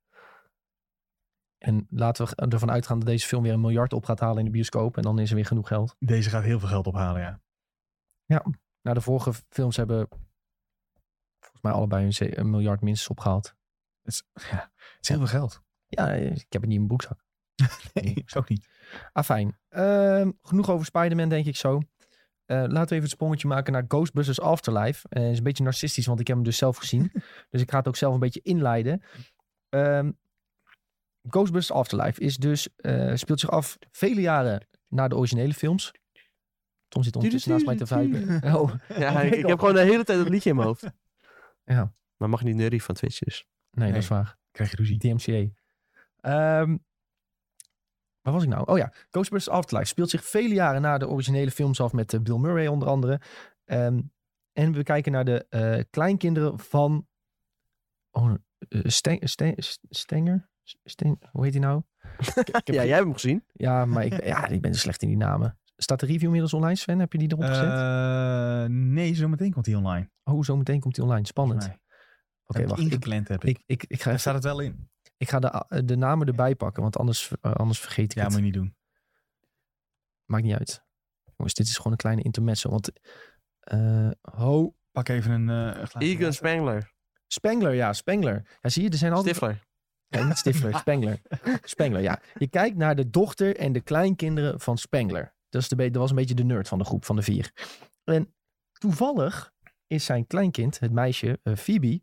En laten we ervan uitgaan dat deze film weer een miljard op gaat halen in de bioscoop. En dan is er weer genoeg geld. Deze gaat heel veel geld ophalen, ja. Ja, nou de vorige films hebben volgens mij allebei een, ze- een miljard minstens opgehaald. Het is, ja, het is heel veel geld. Ja, ik heb het niet in mijn broekzak. Nee, is ook niet. Ah, fijn. Uh, genoeg over Spider-Man, denk ik zo. Uh, laten we even het sprongetje maken naar Ghostbusters Afterlife. Het uh, is een beetje narcistisch, want ik heb hem dus zelf gezien. Dus ik ga het ook zelf een beetje inleiden. Um, Ghostbusters Afterlife is dus, uh, speelt zich af vele jaren na de originele films. Tom zit ondertussen naast mij te vijpen. Oh. Ja, ik, ik heb gewoon de hele tijd dat liedje in mijn hoofd. Ja. Maar mag niet nurrie van Twitch dus. Nee, Nee. dat is waar. Krijg je ruzie. D M C A. Um, waar was ik nou? Oh ja, Ghostbusters Afterlife speelt zich vele jaren na de originele films af met uh, Bill Murray onder andere. Um, en we kijken naar de uh, kleinkinderen van... Oh, uh, Sten, Sten, Stenger? Sten, hoe heet hij nou? Ik, ik heb Ja, geen- jij hebt hem gezien. Ja, maar ik, ja, ik ben slecht in die namen. Staat de review inmiddels online, Sven? Heb je die erop gezet? Uh, nee, zometeen komt hij online. Oh, zo meteen komt die online. Spannend. Oké, Okay, wacht. Ik, ingepland heb ik. ik, ik, ik ga, Daar even- staat het wel in. ik ga de, de namen erbij pakken, want anders, uh, anders vergeet ik Ja, het. moet je niet doen. Maakt niet uit. Jongens, dit is gewoon een kleine intermezzo. Want, uh, ho, Pak even een... Uh, een glaasje Egan water. Spengler. Spengler, ja, Spengler. Ja, zie je, er zijn altijd... Stifler. Nee, niet Stifler, Spengler. Spengler, ja. Je kijkt naar de dochter en de kleinkinderen van Spengler. Dat, is de be- dat was een beetje de nerd van de groep, van de vier. En toevallig is zijn kleinkind, het meisje uh, Phoebe,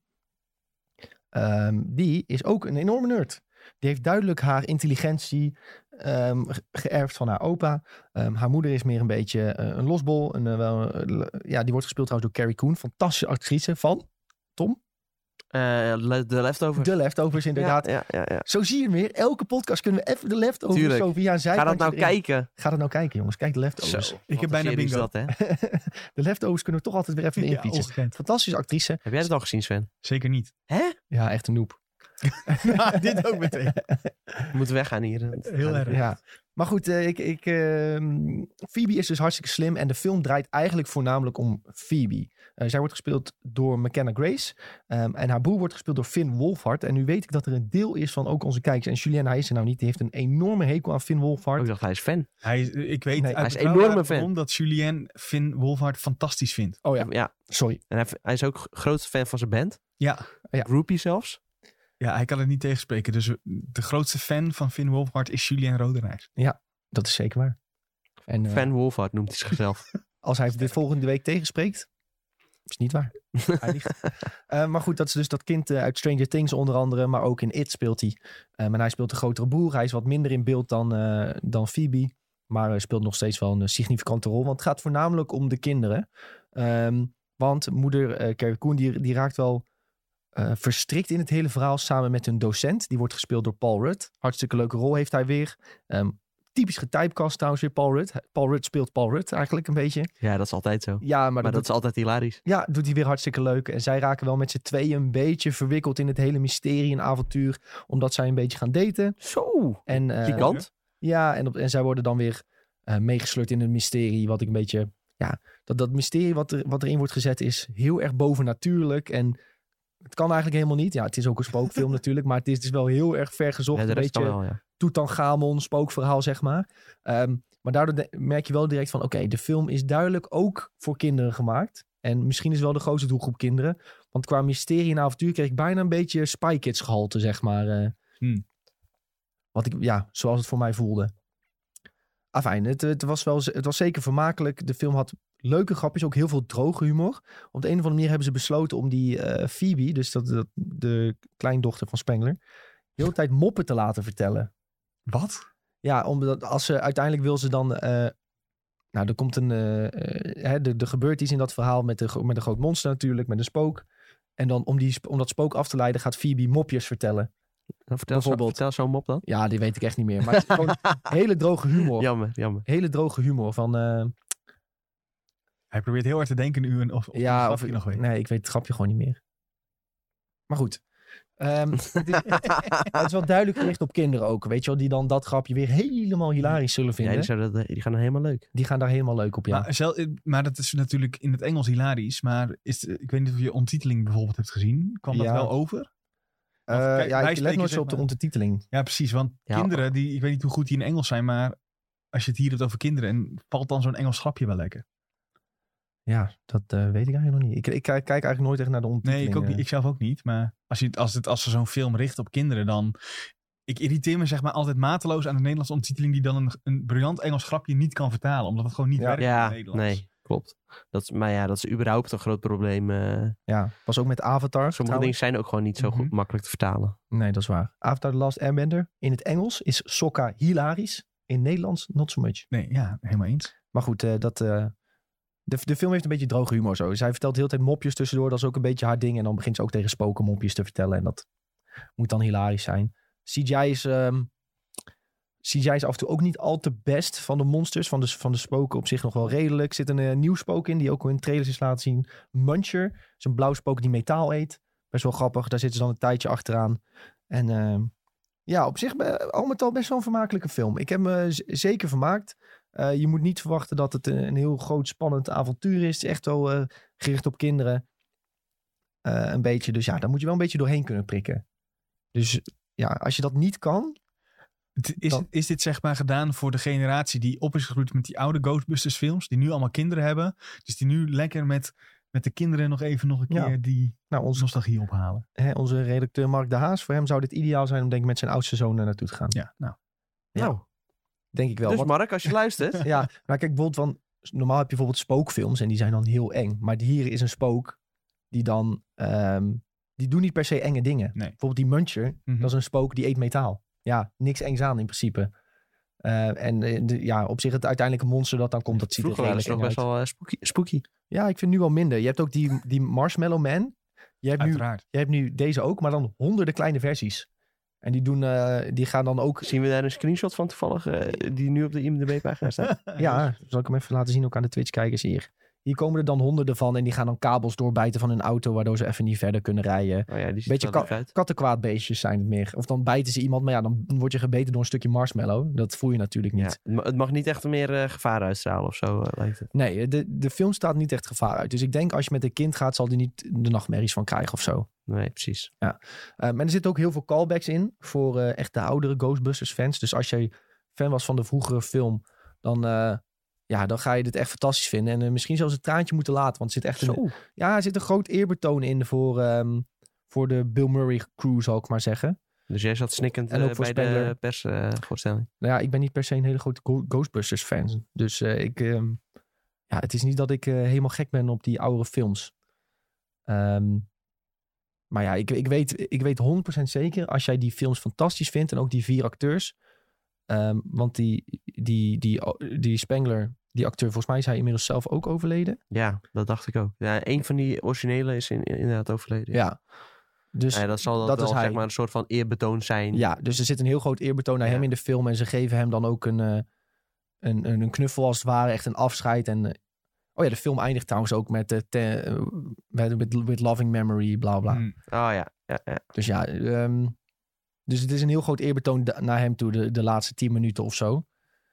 um, die is ook een enorme nerd. Die heeft duidelijk haar intelligentie um, ge- geërfd van haar opa. Um, haar moeder is meer een beetje uh, een losbol. Een, uh, wel, uh, ja, die wordt gespeeld trouwens door Carrie Coon. Fantastische actrice van Tom. Uh, le- de Leftovers. De Leftovers, inderdaad. Ja, ja, ja, ja. Zo zie je hem weer. Elke podcast kunnen we even de Leftovers Tuurlijk. zo via een Ga dat zijkantje nou erin. kijken. Ga dat nou kijken, jongens. Kijk de Leftovers. Zo, Ik heb wat een bijna serie is bingo. Dat, hè? De Leftovers kunnen we toch altijd weer even Ja, infietsen. ongekend. Fantastische actrice. Heb jij het al gezien, Sven? Zeker niet. Hè? Ja, echt een noob. Ja, dit ook meteen. We moeten weggaan hier. Heel erg. Ja. Maar goed, uh, ik, ik, uh, Phoebe is dus hartstikke slim. En de film draait eigenlijk voornamelijk om Phoebe. Uh, zij wordt gespeeld door McKenna Grace. Um, en haar broer wordt gespeeld door Finn Wolfhard. En nu weet ik dat er een deel is van ook onze kijkers. En Julien, hij is er nou niet. Die heeft een enorme hekel aan Finn Wolfhard. Ik dacht, hij is fan. Hij is, ik weet Nee, uit hij is betrouwbare enorme fan. bron dat Julien Finn Wolfhard fantastisch vindt. Oh ja, Ja. sorry. En hij, hij is ook g- groot fan van zijn band. Ja. Ja. Groupie zelfs. Ja, hij kan het niet tegenspreken. Dus de grootste fan van Finn Wolfhard is Julien Roderijs. Dat is zeker waar. En uh, Fan Wolfhard noemt hij zichzelf. als hij dit volgende week tegenspreekt, is niet waar. Hij liegt. Uh, maar goed, dat is dus dat kind uh, uit Stranger Things onder andere. Maar ook in It speelt hij. Um, en hij speelt de grotere broer. Hij is wat minder in beeld dan, uh, dan Phoebe. Maar uh, speelt nog steeds wel een uh, significante rol. Want het gaat voornamelijk om de kinderen. Um, want moeder uh, Carrie Coon die, die raakt wel uh, verstrikt in het hele verhaal. Samen met een docent. Die wordt gespeeld door Paul Rudd. Hartstikke leuke rol heeft hij weer. Um, typisch getypecast trouwens weer Paul Rudd. Paul Rudd speelt Paul Rudd eigenlijk een beetje. Ja, dat is altijd zo. Ja, maar, Maar dat, dat is altijd hilarisch. ja, doet hij weer hartstikke leuk. En zij raken wel met z'n tweeën een beetje verwikkeld in het hele mysterie en avontuur. Omdat zij een beetje gaan daten. Zo. En, uh, Gigant. Ja, en, op, en zij worden dan weer uh, meegesleurd in een mysterie. Wat ik een beetje... Ja, dat, dat mysterie wat, er, wat erin wordt gezet is heel erg bovennatuurlijk. En het kan eigenlijk helemaal niet. Ja, het is ook een spookfilm natuurlijk. Maar het is dus wel heel erg ver gezocht. Ja, de een rest kan beetje wel, ja. Tutankhamon, spookverhaal zeg maar. Um, maar daardoor de- merk je wel direct van... Oké, okay, de film is duidelijk ook voor kinderen gemaakt. En misschien is wel de grootste doelgroep kinderen. Want qua mysterie en avontuur kreeg ik bijna een beetje Spy Kids gehalte, zeg maar. Uh, Hmm. Wat ik, ja, zoals het voor mij voelde. Afijn, het, het, was wel, het was zeker vermakelijk. De film had leuke grapjes, ook heel veel droge humor. Op de een of andere manier hebben ze besloten om die uh, Phoebe, dus dat, dat, de kleindochter van Spengler, de hele tijd moppen te laten vertellen. Wat? Ja, omdat als ze uiteindelijk wil ze dan... Uh, nou, er komt een... Uh, uh, hè, er, er gebeurt iets in dat verhaal met, de, met een groot monster natuurlijk, met een spook. En dan om, die, om dat spook af te leiden gaat Phoebe mopjes vertellen. Dan vertel, Bijvoorbeeld. zo, vertel zo'n mop dan. Ja, die weet ik echt niet meer. Maar het is gewoon hele droge humor. Jammer, jammer. Hele droge humor van... Uh, Hij probeert heel hard te denken nu en of, of ja, of of je nog weet. Nee, ik weet het grapje gewoon niet meer. Maar goed. Um, het, is, het is wel duidelijk gericht op kinderen ook. Weet je wel, die dan dat grapje weer helemaal hilarisch zullen vinden. Ja, die, zouden dat, die gaan dan helemaal leuk. Die gaan daar helemaal leuk op, ja. Maar, zel, maar dat is natuurlijk in het Engels hilarisch. Maar is, ik weet niet of je ondertiteling bijvoorbeeld hebt gezien. Kwam dat Ja. wel over? Uh, kijk, ja, wij ik let spreken, nooit zeg zo op de maar- ondertiteling. Ja, precies. Want Ja, kinderen, die, ik weet niet hoe goed die in Engels zijn. Maar als je het hier hebt over kinderen. En valt dan zo'n Engels grapje wel lekker? Ja, dat uh, weet ik eigenlijk nog niet. Ik, ik kijk eigenlijk nooit echt naar de Nee, ondertiteling. ik, ook niet, ik zelf ook niet. Maar als, je, als, het, als ze zo'n film richt op kinderen, dan... Ik irriteer me zeg maar altijd mateloos aan de Nederlandse ondertiteling die dan een, een briljant Engels grapje niet kan vertalen. Omdat het gewoon niet Ja. werkt in Ja, het Nederlands. nee, klopt. Dat is, maar ja, dat is überhaupt een groot probleem. Uh, Ja, was ook met Avatar. sommige trouwens. dingen zijn ook gewoon niet zo goed, Mhm. makkelijk te vertalen. Nee, dat is waar. Avatar The Last Airbender. In het Engels is Sokka hilarisch. In Nederlands not so much. Nee, ja, helemaal eens. Maar goed, uh, dat, uh, de, de film heeft een beetje droge humor zo. Zij vertelt de hele tijd mopjes tussendoor. Dat is ook een beetje haar ding. En dan begint ze ook tegen spoken mopjes te vertellen. En dat moet dan hilarisch zijn. C G I is... Um, C G I is af en toe ook niet al te best van de monsters. Van de, van de spoken op zich nog wel redelijk. Er zit een uh, nieuw spook in die ook al in trailers is laten zien. Muncher. Dat is een blauw spook die metaal eet. Best wel grappig. Daar zitten ze dan een tijdje achteraan. En uh, ja, op zich uh, al met al best wel een vermakelijke film. Ik heb me z- zeker vermaakt. Uh, je moet niet verwachten dat het een, een heel groot spannend avontuur is. Het is echt wel uh, gericht op kinderen. Uh, een beetje. Dus ja, daar moet je wel een beetje doorheen kunnen prikken. Dus ja, als je dat niet kan... Is, Dan- is dit zeg maar gedaan voor de generatie die op is gegroeid met die oude Ghostbusters films, die nu allemaal kinderen hebben, dus die nu lekker met, met de kinderen nog even nog een Ja. keer die Nou, onze, nostalgie ophalen? hè, onze redacteur Mark de Haas, voor hem zou dit ideaal zijn om denk ik met zijn oudste zoon er naartoe te gaan. Ja, nou. Ja. Nou, Denk ik wel. dus Want- Mark, als je luistert. ja, maar kijk, bijvoorbeeld van, normaal heb je bijvoorbeeld spookfilms en die zijn dan heel eng. Maar hier is een spook die dan, um, die doen niet per se enge dingen. Nee. Bijvoorbeeld die Muncher, Mhm. dat is een spook die eet metaal. Ja, niks engs aan in principe. Uh, en uh, de, ja, op zich het uiteindelijke monster dat dan komt, dat ziet er Vroeger waren redelijk ze nog eng best uit. wel uh, spooky, spooky. Ja, ik vind nu wel minder. Je hebt ook die, die Marshmallow Man. Je hebt, nu, Uiteraard. je hebt nu deze ook, maar dan honderden kleine versies. En die, doen, uh, die gaan dan ook... Zien we daar een screenshot van toevallig, uh, die nu op de I M D B-pagina staat? Ja, zal ik hem even laten zien ook aan de Twitch-kijkers hier. Hier komen er dan honderden van en die gaan dan kabels doorbijten van hun auto, waardoor ze even niet verder kunnen rijden. Oh ja, die ziet Beetje er wel ka- leuk uit. Kattenkwaadbeestjes zijn het meer. Of dan bijten ze iemand, maar ja, dan word je gebeten door een stukje marshmallow. Dat voel je natuurlijk Ja, niet. het ma- het mag niet echt meer uh, gevaar uitstralen of zo, uh, lijkt het. Nee, de, de film staat niet echt gevaar uit. Dus ik denk als je met een kind gaat, zal die niet de nachtmerries van krijgen of zo. Nee, precies. Um, en er zitten ook heel veel callbacks in voor uh, echt de oudere Ghostbusters fans. Dus als jij fan was van de vroegere film, dan, uh, ja, dan ga je dit echt fantastisch vinden. En uh, misschien zelfs een traantje moeten laten. Want er zit echt een, ja, er zit een groot eerbetoon in voor, um, voor de Bill Murray crew, zal ik maar zeggen. Dus jij zat snikkend En ook uh, voor bij Spengler. de persvoorstelling. Uh, nou ja, ik ben niet per se een hele grote Go- Ghostbusters fan. Dus uh, ik, um, ja, het is niet dat ik uh, helemaal gek ben op die oudere films. Um, Maar ja, ik, ik, weet, ik weet honderd procent zeker, als jij die films fantastisch vindt en ook die vier acteurs. Um, want die, die, die, die Spengler, die acteur, volgens mij is hij inmiddels zelf ook overleden. Ja, dat dacht ik ook. Ja, een van die originele is in, inderdaad overleden. Ja. Dus ja, dat zal dat, dat wel is hij. zeg maar een soort van eerbetoon zijn. Ja, dus er zit een heel groot eerbetoon naar Ja. hem in de film. En ze geven hem dan ook een, uh, een, een, een knuffel als het ware, echt een afscheid. En uh, oh ja, de film eindigt trouwens ook met, uh, te, uh, met, met with loving memory, bla bla. Mm. Oh ja, ja, ja. Dus ja, um, dus het is een heel groot eerbetoon da- naar hem toe, de, de laatste tien minuten of zo.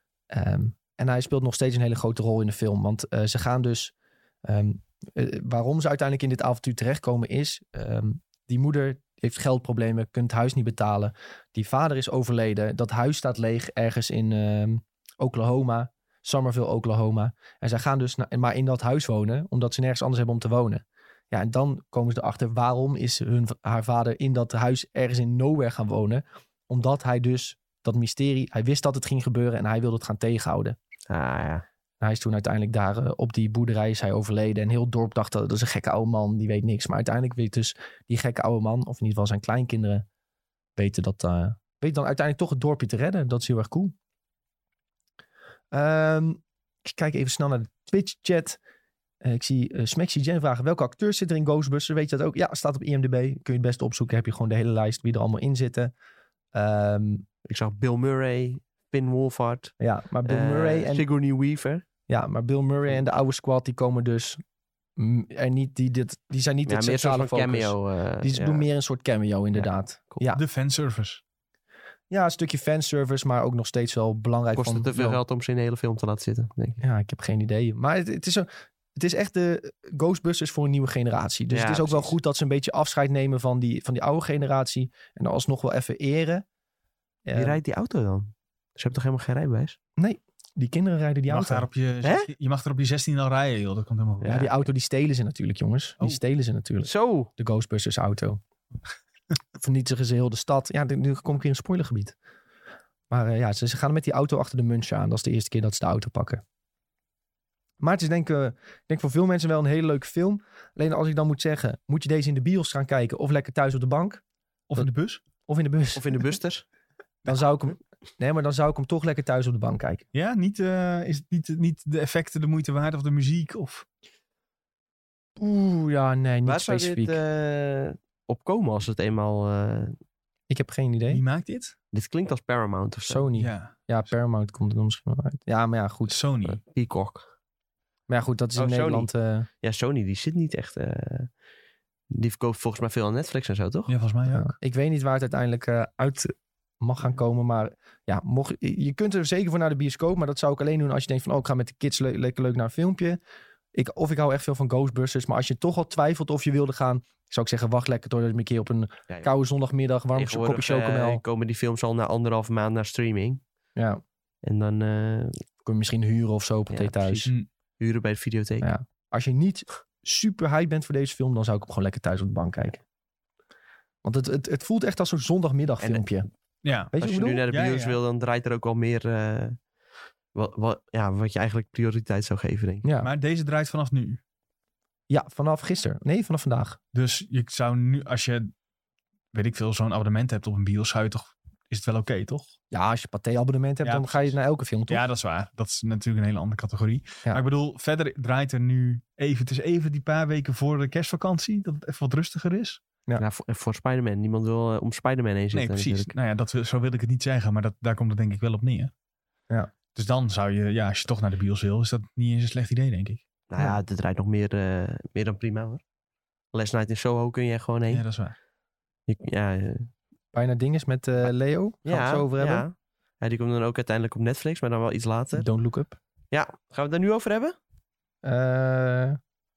Um, en hij speelt nog steeds een hele grote rol in de film. Want uh, ze gaan dus... Um, uh, waarom ze uiteindelijk in dit avontuur terechtkomen is... Um, die moeder heeft geldproblemen, kunt het huis niet betalen. Die vader is overleden. Dat huis staat leeg ergens in um, Oklahoma. Summerville, Oklahoma. En zij gaan dus na- maar in dat huis wonen... omdat ze nergens anders hebben om te wonen. Ja, en dan komen ze erachter... waarom is hun, haar vader in dat huis ergens in nowhere gaan wonen? Omdat hij dus... dat mysterie... hij wist dat het ging gebeuren... en hij wilde het gaan tegenhouden. Ah ja. Hij is toen uiteindelijk daar uh, op die boerderij is hij overleden. En heel het dorp dacht dat is een gekke oude man, die weet niks. Maar uiteindelijk weet dus die gekke oude man, of in ieder geval zijn kleinkinderen, weten dat, uh, weet dan uiteindelijk toch het dorpje te redden. Dat is heel erg cool. Um, ik kijk even snel naar de Twitch-chat. Uh, ik zie uh, Smexy Jen vragen, welke acteurs zitten er in Ghostbusters? Weet je dat ook? Ja, staat op I M D B. Kun je het best opzoeken. Heb je gewoon de hele lijst wie er allemaal in zitten. Um, Ik zag Bill Murray, Finn Wolfhard. ja, maar Bill uh, Murray en... Sigourney Weaver. Ja, maar Bill Murray en de oude squad die komen dus mm, er niet, die, dit, die zijn niet Ja, het meer een soort centrale van focus. cameo. uh, Die ja. doen meer een soort cameo, inderdaad. Ja, ja. De fanservice. ja, een stukje fanservice, maar ook nog steeds wel belangrijk. Kost het van, te veel wel- geld om ze in de hele film te laten zitten, denk ik. Ja, ik heb geen idee. Maar het, het, is, een, het is echt de Ghostbusters voor een nieuwe generatie. Dus Ja, het is ook wel precies. goed dat ze een beetje afscheid nemen van die, van die oude generatie. En dan alsnog wel even eren. Wie Eh, rijdt die auto dan? Ze hebben toch helemaal geen rijbewijs? die kinderen rijden die Je mag, auto. daar op je, zestien, je mag er op je zestien al rijden, joh. Dat komt helemaal goed. Ja, die auto die stelen ze natuurlijk, jongens. Die Oh. stelen ze natuurlijk. Zo! De Ghostbusters auto. Vernietigen ze heel de stad. Ja, nu kom ik in een spoilergebied. Maar uh, ja, ze, ze gaan met die auto achter de munch aan. Dat is de eerste keer dat ze de auto pakken. Maar het is denk, uh, ik denk voor veel mensen wel een hele leuke film. Alleen als ik dan moet zeggen, moet je deze in de bios gaan kijken of lekker thuis op de bank Of in de bus. of in de bus? Of in de busters? Dan zou ik hem, nee, maar dan zou ik hem toch lekker thuis op de bank kijken. Ja, niet, uh, is het niet, niet de effecten de moeite waard of de muziek? Of... Oeh, ja, nee, niet Waar zou specifiek. dit uh, op komen als het eenmaal... Uh... Ik heb geen idee. Wie maakt dit? Dit klinkt als Paramount of zo. Sony. Ja. Ja, Paramount komt er dan misschien wel uit. Ja, maar ja, goed. Sony. Uh, Peacock. Maar ja, goed, dat is Oh, in Sony. Nederland... Uh, Ja, Sony die zit niet echt... Uh... Die verkoopt volgens mij veel aan Netflix en zo, toch? Ja, volgens mij ook. Ja, ik weet niet waar het uiteindelijk uh, uit mag gaan komen. Maar ja, mocht, je kunt er zeker voor naar de bioscoop. Maar dat zou ik alleen doen als je denkt van... Oh, ik ga met de kids le- lekker leuk naar een filmpje. Ik, of ik hou echt veel van Ghostbusters. Maar als je toch al twijfelt of je wilde gaan... Zou ik zeggen, wacht lekker totdat je een keer op een Ja, koude zondagmiddag... warm kopje tegenwoordig, chocomel... uh, komen die films al na anderhalve maand naar streaming. Ja, En dan uh, kun je misschien huren of zo op het Ja, thuis. precies. Hm. huren bij de videotheek. Ja. Als je niet super hype bent voor deze film... dan zou ik hem gewoon lekker thuis op de bank kijken. Want het, het, het voelt echt als zo'n zondagmiddag En- filmpje. Ja. Weet je Als je wat ik nu bedoel? naar de Ja, bios ja. wil, dan draait er ook wel meer... Uh, wat, wat, ja, wat je eigenlijk prioriteit zou geven, denk ik. Ja. Maar deze draait vanaf nu. ja, vanaf gisteren. Nee, vanaf vandaag. Dus je zou nu, als je, weet ik veel, zo'n abonnement hebt op een bios, zou je toch, is het wel oké, toch? Ja, als je Pathé-abonnement hebt, Ja, dan ga je precies. naar elke film, toch? Ja, dat is waar. Dat is natuurlijk een hele andere categorie. Ja. Maar ik bedoel, verder draait er nu even, het is even die paar weken voor de kerstvakantie, dat het even wat rustiger is. Ja. Ja, voor, voor Spider-Man. Niemand wil uh, om Spider-Man heen zitten. Nee, precies. natuurlijk. Nou ja, dat, wil- zo wil ik het niet zeggen, maar dat, daar komt het denk ik wel op neer. Ja. Dus dan zou je, ja, als je toch naar de bios wil, is dat niet eens een slecht idee, denk ik. Nou ja, dit draait nog meer, uh, meer dan prima, hoor. Last Night in Soho kun je er gewoon heen. Ja, dat is waar. Je- ja, uh, Bijna dinges met uh, Leo. Gaan we ja, het zo over hebben. ja. Ja, die komt dan ook uiteindelijk op Netflix, maar dan wel iets later. Don't Look Up. Ja, gaan we het daar nu over hebben? Uh,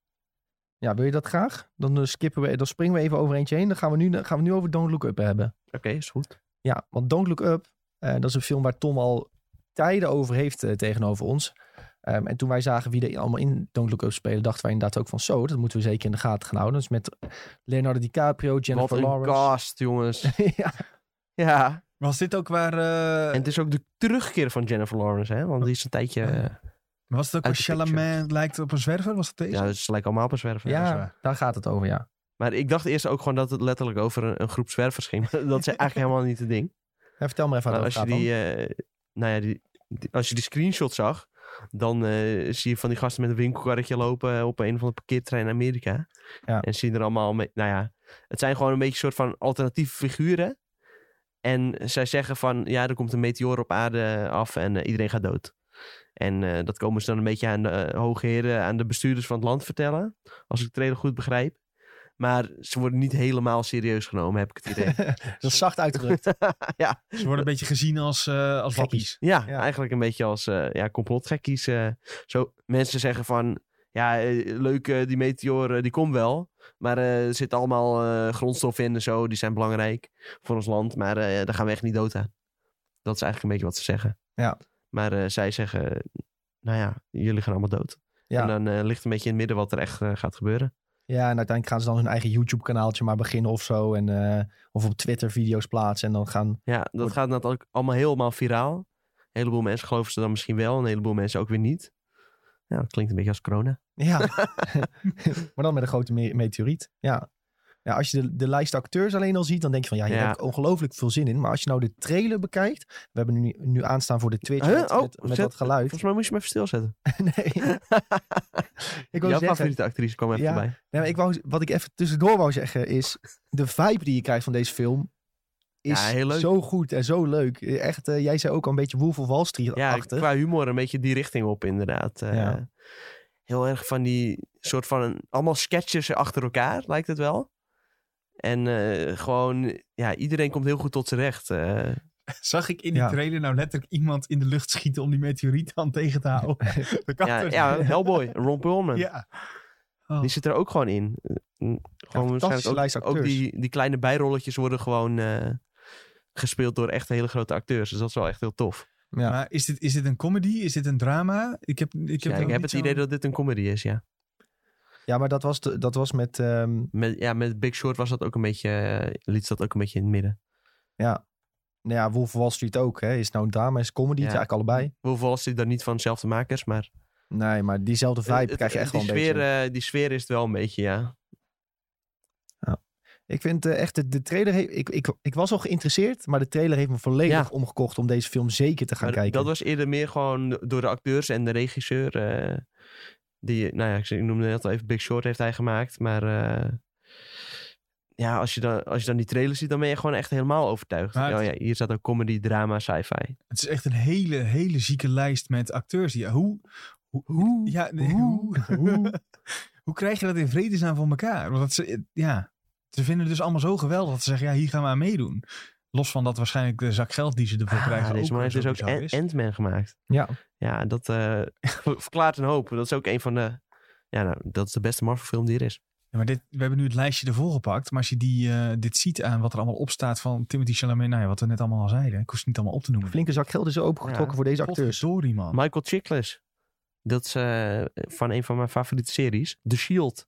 ja, wil je dat graag? Dan, uh, skippen we, dan springen we even over eentje heen. Dan gaan we nu, dan gaan we nu over Don't Look Up hebben. Oké, okay, is goed. Ja, want Don't Look Up, uh, dat is een film waar Tom al tijden over heeft uh, tegenover ons. Um, en toen wij zagen wie er allemaal in Don't Look Up spelen, dachten wij inderdaad ook van zo, dat moeten we zeker in de gaten gaan houden. Dus met Leonardo DiCaprio, Jennifer Wat een Lawrence. cast, jongens. ja. Ja. Was dit ook waar... Uh... En het is ook de terugkeer van Jennifer Lawrence, hè? Want die is een tijdje... Oh, ja. Maar was het ook Uit waar de picture. Chalamet lijkt op een zwerver? Was dat deze? Ja, dus het lijkt allemaal op een zwerver. Ja, dat is waar. daar gaat het over, ja. Maar ik dacht eerst ook gewoon dat het letterlijk over een, een groep zwervers ging. Maar dat is eigenlijk helemaal niet het ding. Ja, vertel maar even Maar wat als het je gaat die, uh, nou ja, die, die, als je die screenshot zag, dan uh, zie je van die gasten met een winkelkarretje lopen op een of andere parkeerterrein in Amerika. Ja. En zie je er allemaal mee, nou ja, het zijn gewoon een beetje een soort van alternatieve figuren. En zij zeggen van, ja, er komt een meteoor op aarde af en uh, iedereen gaat dood. En uh, dat komen ze dan een beetje aan de uh, hoge heren, aan de bestuurders van het land vertellen. Als ik het redelijk goed begrijp. Maar ze worden niet helemaal serieus genomen, heb ik het idee. Dat is zacht uitgedrukt. ja. Ze worden een beetje gezien als, uh, als wappies. Ja, Ja. eigenlijk een beetje als uh, ja, complotgekkies. Uh, zo, mensen zeggen van, ja, uh, leuk, uh, die meteor, uh, die komt wel. Maar uh, er zitten allemaal uh, grondstoffen in en zo, die zijn belangrijk voor ons land. Maar uh, daar gaan we echt niet dood aan. Dat is eigenlijk een beetje wat ze zeggen. Ja. Maar uh, zij zeggen, nou ja, jullie gaan allemaal dood. Ja. En dan uh, ligt een beetje in het midden wat er echt uh, gaat gebeuren. Ja, en uiteindelijk gaan ze dan hun eigen YouTube-kanaaltje maar beginnen of zo. En, uh, of op Twitter video's plaatsen. En dan gaan... Ja, dat Wordt- gaat natuurlijk allemaal helemaal viraal. Een heleboel mensen geloven ze dan misschien wel. Een heleboel mensen ook weer niet. Ja, dat klinkt een beetje als corona. Ja, maar dan met een grote me- meteoriet. Ja. Ja, als je de, de lijst acteurs alleen al ziet, dan denk je van ja, hier Ja. heb ik ongelooflijk veel zin in. Maar als je nou de trailer bekijkt, we hebben nu, nu aanstaan voor de Twitch Huh? met, Oh, met, met zet- dat geluid. Volgens mij moest je me even stilzetten. nee. ik wou Jouw zeggen, favoriete actrice kwam even Ja. voorbij. nee, maar ik wou, wat ik even tussendoor wou zeggen is, de vibe die je krijgt van deze film is Ja, heel leuk. zo goed en zo leuk. Echt, uh, jij zei ook al een beetje Wolf of Wall Ja, Street-achtig. qua humor een beetje die richting op inderdaad. Uh, Ja. heel erg van die soort van... Een, allemaal sketches achter elkaar, lijkt het wel. En uh, gewoon... Ja, iedereen komt heel goed tot zijn recht. Uh, Zag ik in die Ja. trailer nou letterlijk iemand in de lucht schieten om die meteoriet aan tegen te houden? Dat kan ja, dus ja, niet. Hellboy, Ron Perlman. Ja. Oh. Die zit er ook gewoon in. Uh, Gewoon fantastische lijst waarschijnlijk ook, ook acteurs. die, die kleine bijrolletjes worden gewoon uh, gespeeld door echt hele grote acteurs. Dus dat is wel echt heel tof. Ja. Maar is dit, is dit een comedy? Is dit een drama? Ik heb, ik heb, Ja, er ik nog heb niet het zo- idee dat dit een comedy is, ja. ja, maar dat was, de, dat was met... ehm, Met, ja, met Big Short was dat ook een beetje... Uh, liet ze dat ook een beetje in het midden. ja. Nou ja, Wolf of Wall Street ook. Hè. Is het nou een drama, is het comedy? Het is Ja. eigenlijk allebei. Wolf of Wall Street dan niet van dezelfde makers, maar... Nee, maar diezelfde vibe Het- krijg je echt wel die een sfeer, beetje. uh, die sfeer is het wel een beetje, ja. Ik vind uh, echt, de, de trailer... He- ik, ik, ik was al geïnteresseerd, maar de trailer heeft me volledig Ja. omgekocht om deze film zeker te gaan Maar kijken. dat was eerder meer gewoon door de acteurs en de regisseur. Uh, die, nou ja, ik zei- ik noemde net al even Big Short heeft hij gemaakt. Maar uh, ja, als je, dan, als je dan die trailer ziet, dan ben je gewoon echt helemaal overtuigd. Maar het- Ja, ja, hier staat ook comedy, drama, sci-fi. Het is echt een hele, hele zieke lijst met acteurs. Ja, hoe... Hoe? hoe ja, nee, hoe, hoe, hoe krijg je dat in vredesnaam van elkaar? Want dat ze, ja, ze vinden het dus allemaal zo geweldig dat ze zeggen, ja, hier gaan we aan meedoen. Los van dat waarschijnlijk de zak geld die ze ervoor krijgen Ah, deze man heeft zo dus ook bizar Ant- is. Ant-Man gemaakt. Ja, Ja, dat uh, verklaart een hoop. Dat is ook een van de... Ja, nou, dat is de beste Marvel film die er is. Ja, maar dit, we hebben nu het lijstje ervoor gepakt. Maar als je die, uh, dit ziet aan wat er allemaal op staat van Timothée Chalamet. Nou ja, wat we net allemaal al zeiden. Ik hoef ze niet allemaal op te noemen. flinke zak geld is opengetrokken Ja. voor deze acteurs. Sorry man. Michael Chiklis. Dat is uh, van een van mijn favoriete series. The Shield.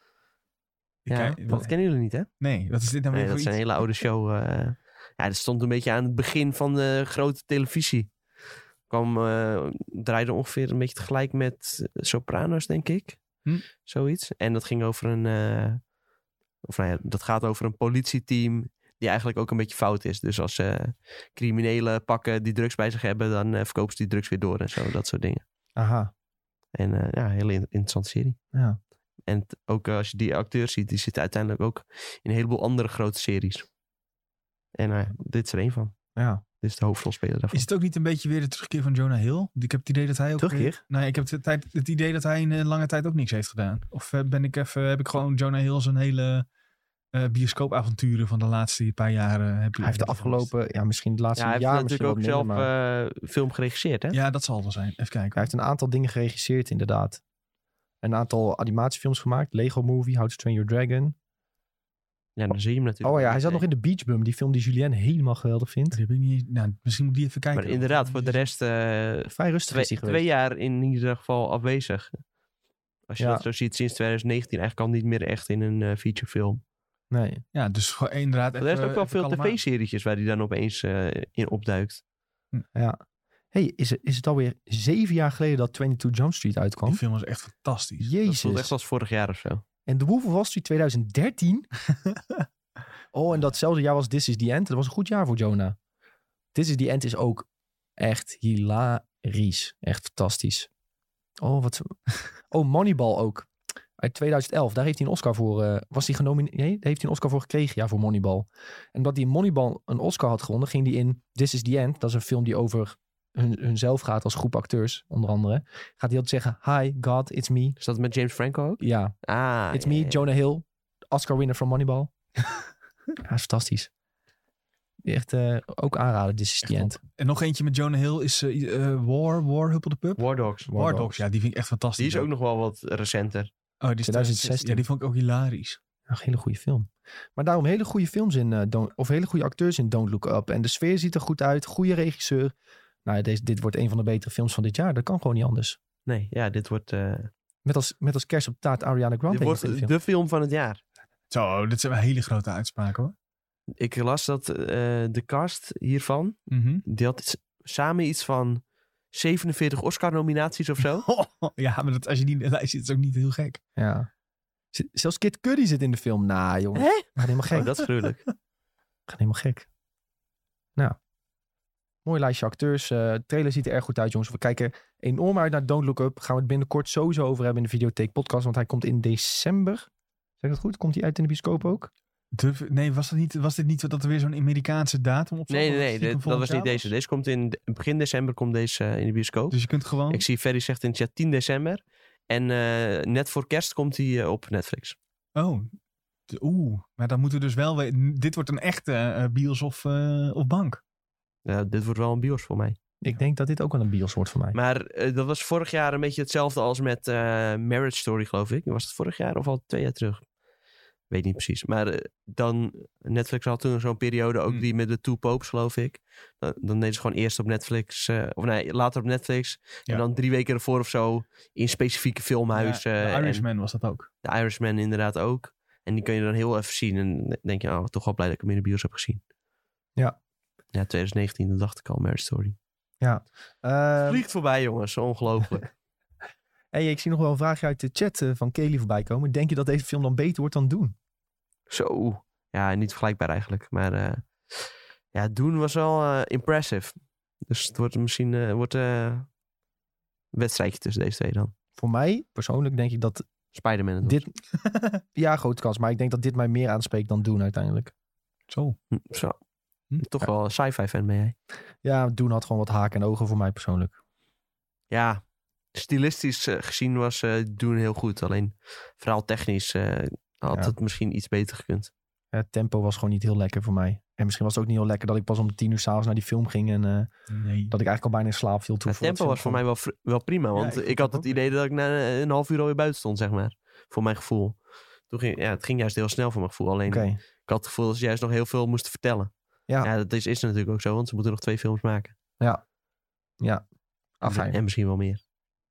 Ik Ja, kijk- dat kennen jullie niet, hè? Nee, wat is dit nou Nee, weer dat voor is een iets? hele oude show. Uh, ja, dat stond een beetje aan het begin van de grote televisie. Kwam, uh, draaide ongeveer een beetje tegelijk met Sopranos, denk ik. Hm. Zoiets. En dat ging over een... Uh, of nou ja, dat gaat over een politieteam die eigenlijk ook een beetje fout is. Dus als uh, criminelen pakken die drugs bij zich hebben, dan uh, verkopen ze die drugs weer door en zo. Dat soort dingen. Aha, En uh, ja, een hele in- interessante serie. ja. En t- ook uh, als je die acteurs ziet, die zitten uiteindelijk ook in een heleboel andere grote series. En uh, dit is er één van. ja. Dit is de hoofdrolspeler daarvan. Is het ook niet een beetje weer de terugkeer van Jonah Hill? Ik heb het idee dat hij ook... Terugkeer? Nee, ik heb het, tijd, het idee dat hij in een lange tijd ook niks heeft gedaan. Of uh, ben ik even, heb ik gewoon Jonah Hill zijn hele uh, bioscoopavonturen van de laatste paar jaren... Heb Hij heeft de afgelopen, ja, misschien het laatste Ja, hij jaar heeft misschien natuurlijk ook wat zelf minder, maar uh, film geregisseerd, hè? Ja, dat zal wel zijn. Even kijken. hij heeft een aantal dingen geregisseerd inderdaad. Een aantal animatiefilms gemaakt. Lego Movie, How to Train Your Dragon. Ja, dan zie je hem natuurlijk. Oh ja, hij zat nog in de Beach Bum, die film die Julien helemaal geweldig vindt. Die heb ik niet, nou, misschien moet ik die even kijken. Maar inderdaad, voor de rest uh, Vrij rustig twee, is hij geweest. twee jaar in ieder geval afwezig. Als je Ja. dat zo ziet sinds twintig negentien, eigenlijk al niet meer echt in een uh, featurefilm. Nee. Ja, dus gewoon inderdaad Er is even- ook wel even veel kalm aan. tv-serietjes waar hij dan opeens uh, in opduikt. Ja. Hey, is, het- is het alweer zeven jaar geleden dat tweeëntwintig Jump Street uitkwam? Die film was echt fantastisch. Dat Jezus. voelt echt als vorig jaar of zo. En The Wolf of Wall Street twintig dertien? Oh, en datzelfde jaar was This is the End. Dat was een goed jaar voor Jonah. This is the End is ook echt hilarisch. Echt fantastisch. Oh, wat... Oh, Moneyball ook. Uit twintig elf. Daar heeft hij een Oscar voor... Uh, was hij genomineerd? Nee, daar heeft hij een Oscar voor gekregen. Ja, voor Moneyball. En omdat hij in Moneyball een Oscar had gewonnen, ging hij in This is the End. Dat is een film die over hun, hunzelf gaat als groep acteurs, onder andere. Gaat hij altijd zeggen, hi, God, it's me. Is dat met James Franco ook? Ja, Ah, it's ja, me, ja. Jonah Hill. Oscar winner van Moneyball. Ja, is fantastisch. Echt uh, ook aanraden, This is the Echt End. top. En nog eentje met Jonah Hill is uh, uh, War, War, Huppel de Pup. War Dogs. War War Dogs. Dogs, ja, die vind ik echt fantastisch. Die is ook nog wel wat recenter. Oh, die is twintig zestien. Ja, die vond ik ook hilarisch. Een hele goede film. Maar daarom hele goede films in, uh, Don't, of hele goede acteurs in Don't Look Up. En de sfeer ziet er goed uit. Goede regisseur. Nou, deze, dit wordt een van de betere films van dit jaar. Dat kan gewoon niet anders. Nee, ja, dit wordt, uh, Met als, met als kerst op de taart Ariana Grande. dit wordt in de film. de film van het jaar. Zo, dit zijn wel hele grote uitspraken hoor. Ik las dat uh, de cast hiervan, Mm-hmm. die had iets- samen iets van zevenenveertig Oscar-nominaties of zo. Ja, maar dat, als je die in de lijst zit, is het ook niet heel gek. Ja. Z- Zelfs Kid Cudi zit in de film. Nou, jongen. Hè? Gaat helemaal gek. Oh, dat is gruwelijk. Gaat helemaal gek. Nou. Mooi lijstje acteurs. Uh, trailer ziet er erg goed uit, jongens. We kijken enorm uit naar Don't Look Up. Gaan we het binnenkort sowieso over hebben in de Videotheek podcast. Want hij komt in december. Zeg ik dat goed? Komt hij uit in de bioscoop ook? Durf, nee, was, dat niet, was dit niet dat er weer zo'n Amerikaanse datum op zat? Nee, nee, Of nee. stiekem dit- dat volgend was niet jaar deze. Deze komt in begin december komt deze uh, in de bioscoop. Dus je kunt gewoon... Ik zie Ferry zegt in de chat tien december. En uh, net voor kerst komt hij uh, op Netflix. Oh, oeh. Maar dan moeten we dus wel weten... Dit wordt een echte uh, bios of, uh, of bank. Uh, dit wordt wel een bios voor mij. Ik denk dat dit ook wel een bios wordt voor mij. Maar uh, dat was vorig jaar een beetje hetzelfde als met uh, Marriage Story, geloof ik. Was het vorig jaar of al twee jaar terug? Weet niet precies. Maar uh, dan... Netflix had toen zo'n periode ook mm. die met de Two Popes, geloof ik. Dan, dan deden ze gewoon eerst op Netflix... Uh, of nee, later op Netflix. Ja. En dan drie weken ervoor of zo... in specifieke filmhuizen. Ja, de Irishman was dat ook. De Irishman inderdaad ook. En die kun je dan heel even zien. En dan denk je, oh, toch wel blij dat ik hem in de bios heb gezien. Ja. Ja, twintig negentien, dat dacht ik al, Marriage Story. Ja. Uh... Vliegt voorbij, jongens. Ongelooflijk. Hey, ik zie nog wel een vraagje uit de chat uh, van Kelly voorbij komen. Denk je dat deze film dan beter wordt dan Doen? Zo. Ja, niet vergelijkbaar eigenlijk. Maar uh, ja, Doen was wel uh, impressive. Dus het wordt misschien uh, wordt, uh, een wedstrijdje tussen deze twee dan. Voor mij, persoonlijk, denk ik dat... Spider-Man het dit... Ja, grote kans. Maar ik denk dat dit mij meer aanspreekt dan Doen uiteindelijk. Zo. Hm, zo. Hm? Toch ja. wel een sci-fi fan ben jij? Ja, Doen had gewoon wat haken en ogen voor mij persoonlijk. Ja, stilistisch uh, gezien was uh, Doen heel goed. Alleen verhaaltechnisch uh, had ja. het misschien iets beter gekund. Het tempo was gewoon niet heel lekker voor mij. En misschien was het ook niet heel lekker dat ik pas om tien uur s'avonds naar die film ging. En uh, nee. dat ik eigenlijk al bijna in slaap viel. Het tempo was voor mij wel, wel prima. Want ja, ik, ik had het idee dat ik na een half uur alweer buiten stond, zeg maar. Voor mijn gevoel. Toen ging, ja, het ging juist heel snel voor mijn gevoel. Alleen okay. ik had het gevoel dat ze juist nog heel veel moesten vertellen. Ja, ja dat is, is natuurlijk ook zo. Want ze moeten nog twee films maken. Ja. Ja. En, en misschien wel meer.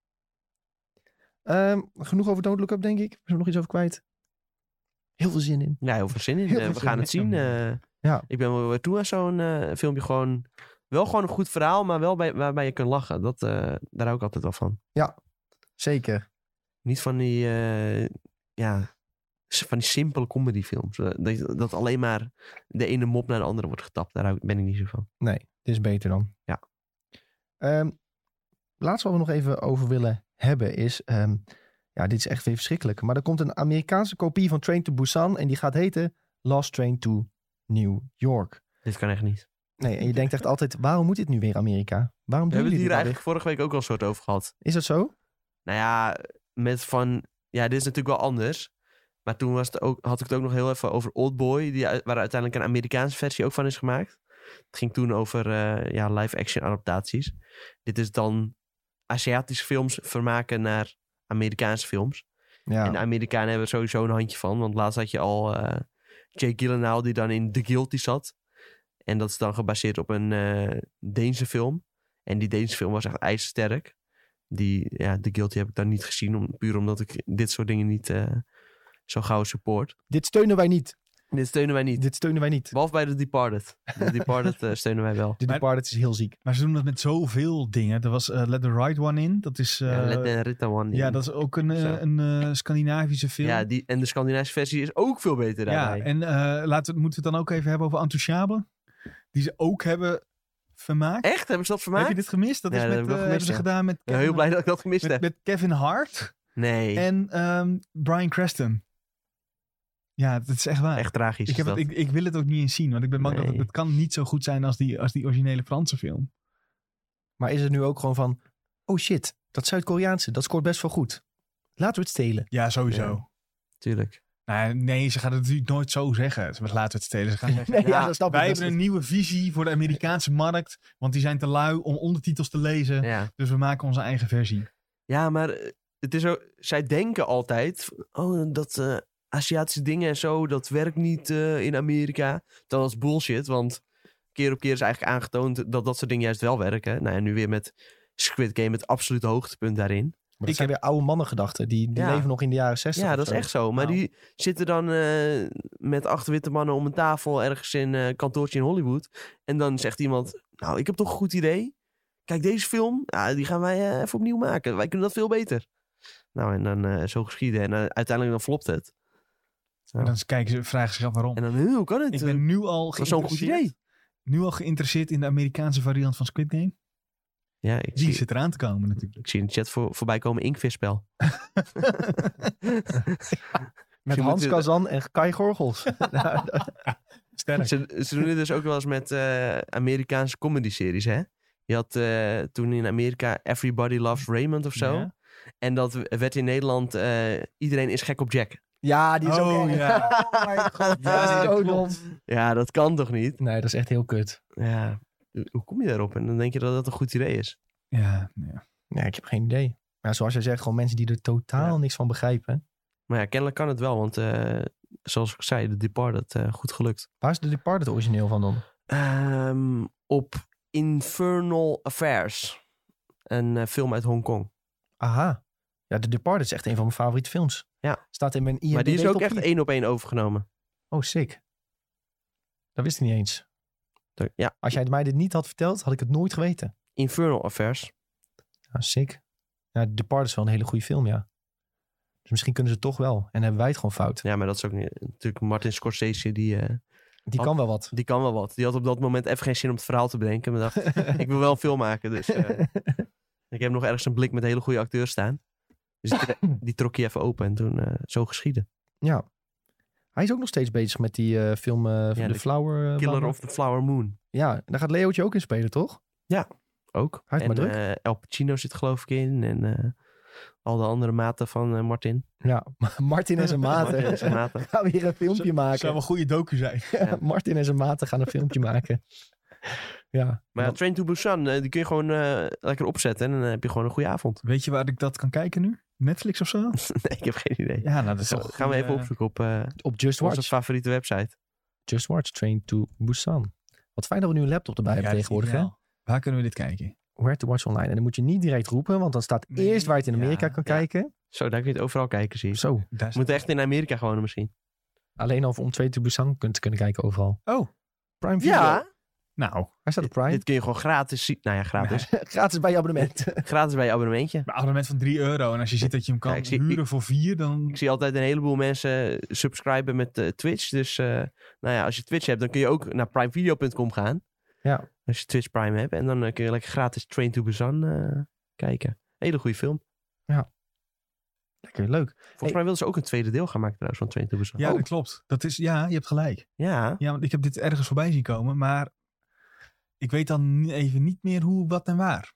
Um, genoeg over Don't Look Up, denk ik. We zijn nog iets over kwijt. Heel veel zin in. Ja, heel veel zin in. Heel uh, we gaan in. het zien. Uh, ja. Ik ben wel weer toe aan zo'n uh, filmpje gewoon... Wel gewoon een goed verhaal, maar wel bij, waarbij je kunt lachen. Dat, uh, daar hou ik altijd wel van. Ja, zeker. Niet van die... Uh, ja, van die simpele comedyfilms. Uh, dat, dat alleen maar de ene mop naar de andere wordt getapt. Daar ben ik niet zo van. Nee, dit is beter dan. Ja. Um, laatst wat we nog even over willen hebben is... Um, ja, dit is echt weer verschrikkelijk. Maar er komt een Amerikaanse kopie van Train to Busan... en die gaat heten Last Train to New York. Dit kan echt niet. Nee, en je denkt echt altijd... waarom moet dit nu weer Amerika? Waarom we doen hebben het hier eigenlijk weer? vorige week ook al een soort over gehad. Is dat zo? Nou ja, met van... Ja, dit is natuurlijk wel anders. Maar toen was het ook, had ik het ook nog heel even over Oldboy... Die, waar uiteindelijk een Amerikaanse versie ook van is gemaakt. Het ging toen over uh, ja, live-action adaptaties. Dit is dan Aziatische films vermaken naar... Amerikaanse films. Ja. En de Amerikanen hebben er sowieso een handje van. Want laatst had je al uh, Jake Gyllenhaal die dan in The Guilty zat. En dat is dan gebaseerd op een uh, Deense film. En die Deense film was echt ijzersterk. Die, ja, The Guilty heb ik dan niet gezien. Om, puur omdat ik dit soort dingen niet uh, zo gauw support. Dit steunen wij niet. Dit steunen wij niet. Dit steunen wij niet. Behalve bij The Departed. The Departed uh, steunen wij wel. The Departed is heel ziek. Maar ze doen dat met zoveel dingen. Er was uh, Let the Right One In. Dat is... Uh, ja, Let the Right One In. Ja, dat is ook een, uh, een uh, Scandinavische film. Ja, die, en de Scandinavische versie is ook veel beter daarbij. Ja, en uh, laten we, moeten we het dan ook even hebben over Intouchable. Die ze ook hebben vermaakt. Echt? Hebben ze dat vermaakt? Heb je dit gemist? Dat ja, is dat met, heb uh, gemist, hebben ze ja. gedaan met... Kevin, ja, heel blij dat ik dat gemist met, heb. Met Kevin Hart. Nee. En um, Bryan Cranston. Ja, dat is echt waar. Echt tragisch. Ik, heb het, ik, ik wil het ook niet eens zien, want ik ben bang nee. dat het, het kan niet zo goed zijn als die, als die originele Franse film. Maar is het nu ook gewoon van, oh shit, dat Zuid-Koreaanse, dat scoort best wel goed. Laten we het stelen. Ja, sowieso. Ja, tuurlijk. Nou, nee, ze gaan het natuurlijk nooit zo zeggen. Ze laten we het stelen. Ze gaan zeggen, nee, ja, ja, wij hebben een nieuwe visie voor de Amerikaanse markt, want die zijn te lui om ondertitels te lezen. Ja. Dus we maken onze eigen versie. Ja, maar het is ook, zij denken altijd, oh, dat... Uh... Aziatische dingen en zo, dat werkt niet uh, in Amerika. Dat is bullshit, want keer op keer is eigenlijk aangetoond dat dat soort dingen juist wel werken. Nou ja, nu weer met Squid Game het absolute hoogtepunt daarin. Maar dat ik zijn heb... weer oude mannengedachten, die, die ja. leven nog in de jaren zestig. Ja, dat is echt zo. Maar nou. die zitten dan uh, met acht witte mannen om een tafel ergens in een uh, kantoortje in Hollywood. En dan zegt iemand, nou, ik heb toch een goed idee. Kijk, deze film, ja, die gaan wij uh, even opnieuw maken. Wij kunnen dat veel beter. Nou, en dan uh, zo geschieden. En uh, uiteindelijk dan flopt het. En dan kijken ze, vragen zich af waarom. En dan, hoe kan het? Ik ben nu al zo'n goed idee. Nu al geïnteresseerd in de Amerikaanse variant van Squid Game. Ja, ik Die zie, zit eraan te komen natuurlijk. Ik zie in de chat voor, voorbij komen Inkvisspel. Met Hans Kazan en Kai Gorgels. Sterk. Ze, ze doen dit dus ook wel eens met uh, Amerikaanse comedy-series, hè? Je had uh, toen in Amerika Everybody Loves Raymond of zo. Ja. En dat werd in Nederland... Uh, iedereen is gek op Jack. Ja, die is Oh, ook... ja. Oh mijn god, Ja, dat is dat zo klopt. dom. Ja, dat kan toch niet? Nee, dat is echt heel kut. Ja, hoe kom je daarop? En dan denk je dat dat een goed idee is. Ja, ja. Nee, ik heb geen idee. Maar zoals jij zegt, gewoon mensen die er totaal Ja. niks van begrijpen. Maar ja, kennelijk kan het wel. Want uh, zoals ik zei, de Departed, uh, goed gelukt. Waar is de Departed origineel van dan? Um, op Infernal Affairs. Een uh, film uit Hongkong. Aha. Ja, The Departed is echt een van mijn favoriete films. Ja. Staat in mijn I M D B Maar die is ook top echt vier. één op één overgenomen. Oh, sick. Dat wist ik niet eens. Ja, Als jij mij dit niet had verteld, had ik het nooit geweten. Infernal Affairs. Ja, sick. Ja, The Departed is wel een hele goede film, ja. Dus misschien kunnen ze het toch wel. En hebben wij het gewoon fout. Ja, maar dat is ook niet... Natuurlijk Martin Scorsese, die, uh, Die had- kan wel wat. die kan wel wat. Die had op dat moment even geen zin om het verhaal te bedenken. Maar dacht, ik wil wel een film maken. Dus uh, ik heb nog ergens een blik met hele goede acteurs staan. Dus die, die trok je even open en toen uh, zo geschieden. Ja. Hij is ook nog steeds bezig met die uh, film uh, Ja, The de Flower. uh, Killer Flower. of the Flower Moon. Ja, daar gaat Leootje ook in spelen, toch? Ook. Hij heeft en maar druk. uh, El Pacino zit geloof ik in. En uh, al de andere maten van uh, Martin. Ja, Martin en zijn Martin en maten. zijn maten. Gaan weer een filmpje Zou maken. wel een goede docu zijn. Ja. Martin en zijn maten gaan een filmpje maken. Ja. Maar ja, Train to Busan, uh, die kun je gewoon uh, lekker opzetten. En dan heb je gewoon een goede avond. Weet je waar ik dat kan kijken nu? Netflix of zo? Nee, ik heb geen idee. Ja, nou, dat is Zo, toch gaan we even uh, opzoeken op uh, Op Just onze Watch. favoriete website. Just Watch, Train to Busan. Wat fijn dat we nu een laptop erbij hebben dat is tegenwoordig, hè? ideaal. Waar kunnen we dit kijken? Where to Watch Online. En dan moet je niet direct roepen, want dan staat Nee, eerst waar je het in Amerika ja, kan ja. kijken. Zo, daar kun je het overal kijken, zie je. Zo. Daar We moeten echt in Amerika gewoon misschien. Alleen al om Train to Busan kunt kunnen kijken overal. Oh, Prime Video. Ja, nou. Waar staat op Prime? dit kun je gewoon gratis zien. Nou ja, gratis. Gratis bij je abonnement. Gratis bij je abonnementje. Een abonnement van drie euro. En als je ziet dat je hem kan Ja, ik zie- huren ik- voor vier, dan... Ik zie altijd een heleboel mensen subscriben met uh, Twitch. Dus uh, nou ja, als je Twitch hebt, dan kun je ook naar primevideo punt com gaan. Ja. Als je Twitch Prime hebt. En dan uh, kun je lekker gratis Train to Busan uh, kijken. Hele goede film. Lekker, leuk. Volgens Hey. mij wilden ze ook een tweede deel gaan maken trouwens van Train to Busan. Ja, Oh. dat klopt. Dat is, ja, je hebt gelijk. Ja. Ja, want ik heb dit ergens voorbij zien komen, maar ik weet dan ni- even niet meer hoe, wat en waar.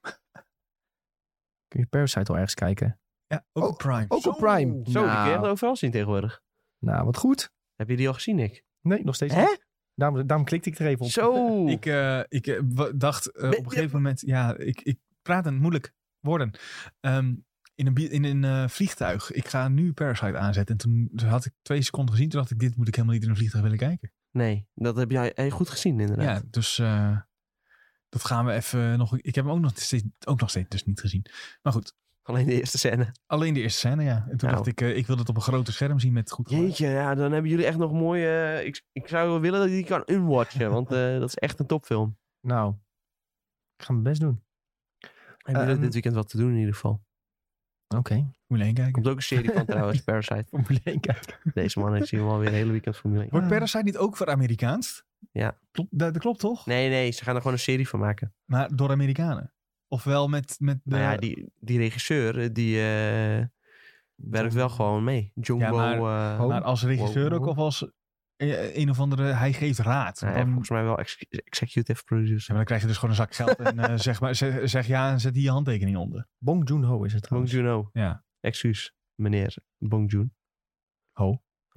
Kun je Parasite al ergens kijken? Ja, ook Oh, op Prime. ook op Prime. Zo, die kun je echt Nou. overal zien tegenwoordig. Nou, wat goed. Heb je die al gezien, Nick? Nee, nog steeds Hè? niet. Daarom, daarom klikte ik er even op. Zo. Ik, uh, ik uh, w- dacht uh, op een gegeven moment, ja, ik, ik praat een moeilijk woorden. Um, in een, bi- in een uh, vliegtuig. Ik ga nu Parasite aanzetten. En toen had ik twee seconden gezien. Toen dacht ik, dit moet ik helemaal niet in een vliegtuig willen kijken. Nee, dat heb jij heel goed gezien inderdaad. Ja, dus uh, dat gaan we even nog... Ik heb hem ook nog steeds, ook nog steeds dus niet gezien. Maar goed, Alleen de eerste scène. alleen de eerste scène, ja. En toen Nou. dacht ik, uh, ik wil het op een grote scherm zien met goed geluid. Jeetje, ja, dan hebben jullie echt nog mooie... Uh, ik, ik zou willen dat je die kan unwatchen. Want uh, dat is echt een topfilm. Nou, ik ga mijn best doen. Hebben jullie Um, dit weekend wat te doen in ieder geval? Oké. Okay. Formule één Er kijken. komt ook een serie van trouwens, Parasite. Formule één kijken. Deze man heeft zien we alweer een hele weekend Formule één. Wordt Ja. Parasite niet ook voor Amerikaans? Ja. Klopt, dat, dat klopt toch? Nee, nee, ze gaan er gewoon een serie van maken. Maar door Amerikanen. Ofwel met, met de... Nou ja, die, die regisseur, eh, die uh, werkt wel gewoon mee. Jumbo... Ja, maar- uh, Maar als regisseur Wow, ook wow. of als eh, een of andere... Hij geeft raad. nou, Dan- volgens mij wel ex- executive Ja, producer. maar dan krijg je dus gewoon een zak geld en uh, zeg, maar, zeg, zeg ja en zet hier je handtekening onder. Bong Joon-ho is het Bong trouwens. Joon-ho. Ja. Excuus, meneer Bong Joon. Ho.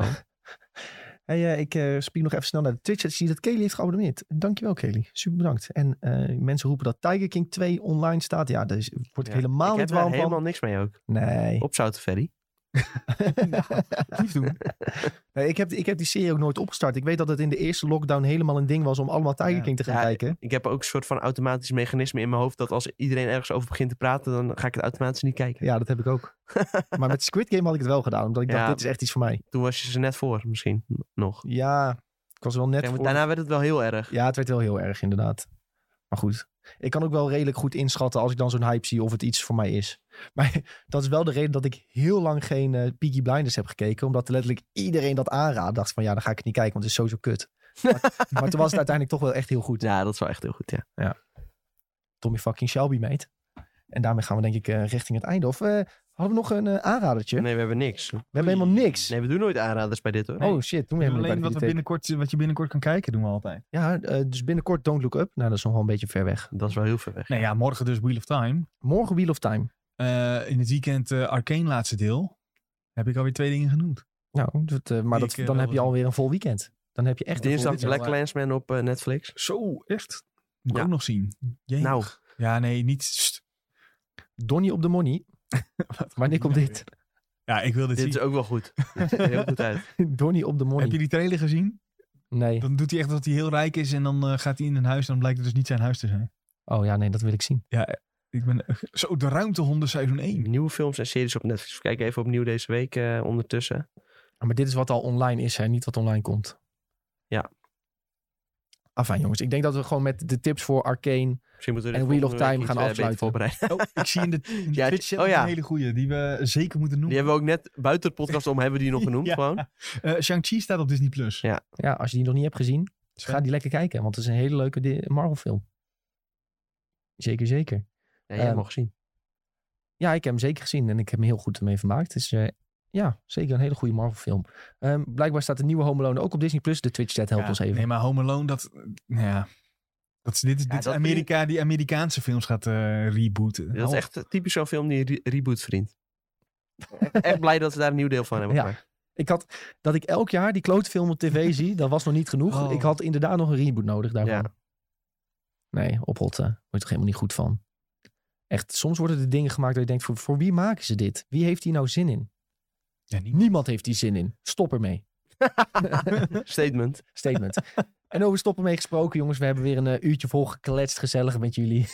Hey, uh, ik uh, spiek nog even snel naar de Twitch. Ik zie dat Kelly heeft geabonneerd. Dankjewel, Kelly. Super bedankt. En uh, mensen roepen dat Tiger King twee online staat. Ja, daar is- word ik Ja. helemaal ik niet heb daar warm helemaal van. niks mee ook. Nee. Op Zoutenferry. Lief doen. nee ik, heb, ik heb die serie ook nooit opgestart. Ik weet dat het in de eerste lockdown helemaal een ding was om allemaal Tiger Ja. King te gaan Ja, kijken. Ik heb ook een soort van automatisch mechanisme in mijn hoofd dat als iedereen ergens over begint te praten, dan ga ik het automatisch niet kijken. Ja, dat heb ik ook. maar met Squid Game had ik het wel gedaan. Omdat ik Ja. dacht, dit is echt iets voor mij. Toen was je ze net voor, misschien n- nog. Ja, ik was wel net Ja, maar voor... daarna werd het wel heel erg. Ja, het werd wel heel erg inderdaad. Maar goed, ik kan ook wel redelijk goed inschatten als ik dan zo'n hype zie of het iets voor mij is. Maar dat is wel de reden dat ik heel lang geen uh, Peaky Blinders heb gekeken. Omdat letterlijk iedereen dat aanraadt. Dacht van ja, dan ga ik het niet kijken, want het is sowieso kut. maar, maar toen was het uiteindelijk toch wel echt heel goed. Ja, dat is wel echt heel goed, ja. Tommy fucking Shelby, mate. En daarmee gaan we denk ik uh, richting het einde. Of uh, hadden we nog een uh, aanradertje? Nee, we hebben niks. We hebben helemaal niks. Nee, we doen nooit aanraders bij dit hoor. Oh shit, doen we helemaal Alleen niet bij wat, de we videotheek. binnenkort, wat je binnenkort kan kijken, doen we altijd. Ja, uh, dus binnenkort Don't Look Up. Nou, dat is nog wel een beetje ver weg. Dat is wel heel ver weg. Nee, ja, morgen dus Wheel of Time. Morgen Wheel of Time. Uh, in het weekend uh, Arcane laatste deel. Heb ik alweer twee dingen genoemd. Nou, dat, uh, maar dat, ik, uh, dan heb je wel- alweer een vol weekend. Dan heb je echt een vol Dinsdag weekend. Black Clansman op uh, Netflix. Zo, echt? Moet ik Ja. ook nog zien. Jee. Nou, Ja, nee, niet... St- Donnie op de money. Wanneer komt dit? Ja, ik wil dit, dit zien. is ook wel goed. Dit ziet er heel goed uit. Donnie op de money. Heb je die trailer gezien? Nee. Dan doet hij echt dat hij heel rijk is en dan uh, gaat hij in een huis en dan blijkt het dus niet zijn huis te zijn. Oh ja, nee, dat wil ik zien. Ja, ik ben... Zo, de Ruimtehonden seizoen één. Nieuwe films en series op Netflix. We kijken even opnieuw deze week uh, ondertussen. Maar dit is wat al online is, hè? Niet wat online komt. Ja. Enfin jongens, ik denk dat we gewoon met de tips voor Arcane... Misschien moeten we En dit Wheel of volgende week Time gaan iets, uh, beter afsluiten. voorbereiden. Oh, ik zie in de, in de Ja, Twitch chat oh ja. een hele goeie die we zeker moeten noemen. Die hebben we ook net buiten de podcast om, hebben we die nog genoemd Ja. gewoon. Uh, Shang-Chi staat op Disney+. Plus. Ja. Ja, als je die nog niet hebt gezien, ga die lekker kijken. Want het is een hele leuke di- Marvel film. Zeker, zeker. Ja, jij hebt Um, hem al gezien. Ja, ik heb hem zeker gezien en ik heb me heel goed ermee vermaakt. Het is uh, ja, zeker een hele goede Marvel film. Um, blijkbaar staat de nieuwe Home Alone ook op Disney+. Plus. De Twitch chat helpt Ja, ons even. Nee, maar Home Alone, dat... Nou ja, dat is, dit is, Ja, dit is dat Amerika die Amerikaanse films gaat uh, rebooten. Dat Hou is op. echt typisch zo'n film die re- reboot vriend. echt, echt blij dat ze daar een nieuw deel van hebben Ja. gemaakt. Ik had, dat ik elk jaar die klote film op tv zie, dat was nog niet genoeg. Oh. Ik had inderdaad nog een reboot nodig daarvan. Ja. Nee, oprotten. Word je toch helemaal niet goed van. Echt, soms worden er dingen gemaakt dat je denkt, voor, voor wie maken ze dit? Wie heeft hier nou zin in? Ja, niet. Niemand heeft hier zin in. Stop ermee. Statement. Statement. En over stoppen mee gesproken, jongens. We hebben weer een uh, uurtje vol gekletst, gezellig met jullie.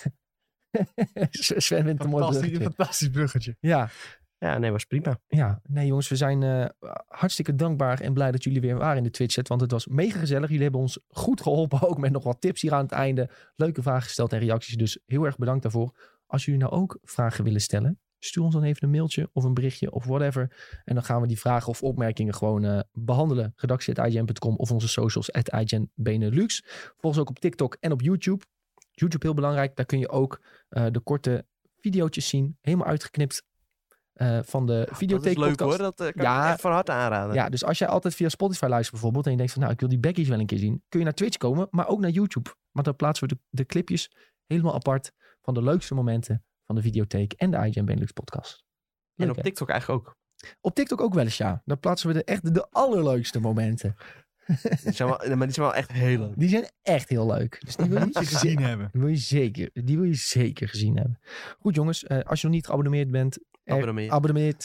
Sven vindt het een mooi Fantastisch, bruggetje. een fantastisch bruggetje. Ja, Ja, nee, was prima. ja, nee jongens, we zijn uh, hartstikke dankbaar en blij dat jullie weer waren in de Twitch chat. Want het was mega gezellig. Jullie hebben ons goed geholpen, ook met nog wat tips hier aan het einde. Leuke vragen gesteld en reacties, dus heel erg bedankt daarvoor. Als jullie nou ook vragen willen stellen, stuur ons dan even een mailtje of een berichtje of whatever. En dan gaan we die vragen of opmerkingen gewoon uh, behandelen. redactie at i g n punt com of onze socials at i g n benelux. Volg ons ook op TikTok en op YouTube. YouTube heel belangrijk, daar kun je ook uh, de korte video's zien, helemaal uitgeknipt. Uh, van de videotheek Dat is leuk podcast. hoor, dat uh, kan Ja. ik echt van harte aanraden. Ja, dus als jij altijd via Spotify luistert bijvoorbeeld en je denkt van nou, ik wil die bekkies wel een keer zien, kun je naar Twitch komen, maar ook naar YouTube. Want daar plaatsen we de, de clipjes helemaal apart van de leukste momenten van de videotheek en de I G N Benelux podcast. En Leuk, op hè? TikTok eigenlijk ook. Op TikTok ook wel eens, ja. Daar plaatsen we de, echt de, de allerleukste momenten. Die zijn wel, maar die zijn wel echt heel leuk. Die zijn echt heel leuk. Dus die wil je, Moet je gezien hebben. die wil je zeker, die wil je zeker gezien hebben. Goed jongens, uh, als je nog niet geabonneerd bent, er, Abonneer. abonneerd,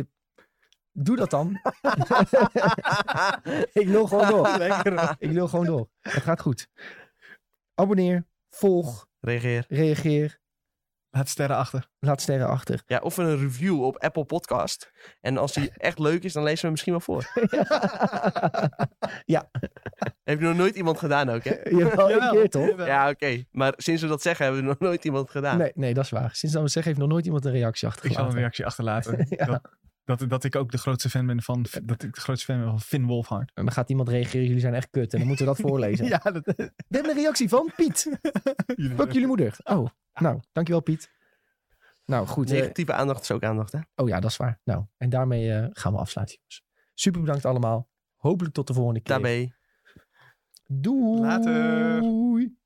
doe dat dan. Ik wil gewoon door. Lekker. Ik wil gewoon door. Het gaat goed. Abonneer, volg, Reageer. reageer, Laat sterren achter. laat sterren achter. Ja, of een review op Apple Podcast. En als die echt leuk is, dan lezen we hem misschien wel voor. Ja, Heeft nog nooit iemand gedaan ook, hè? je hebt wel één Jawel. keer toch? Ja, oké. Okay. Maar sinds we dat zeggen, hebben we nog nooit iemand gedaan. Nee, nee, dat is waar. Sinds dat we zeggen, heeft nog nooit iemand een reactie Ik zal achtergelaten. een reactie achterlaten. Ja. dat, dat, dat ik ook de grootste fan ben van, dat ik de grootste fan ben van Finn Wolfhard. En dan gaat iemand reageren, jullie zijn echt kut. En dan moeten we dat voorlezen. Ja, dat... We hebben een reactie van Piet. Fuck jullie moeder. Oh, nou, dankjewel Piet. Nou, goed. eh, Negatieve aandacht is ook aandacht, hè? oh ja, dat is waar. Nou, en daarmee uh, gaan we afsluiten, jongens. Super bedankt allemaal. Hopelijk tot de volgende keer. Daarbij. Doei. Later.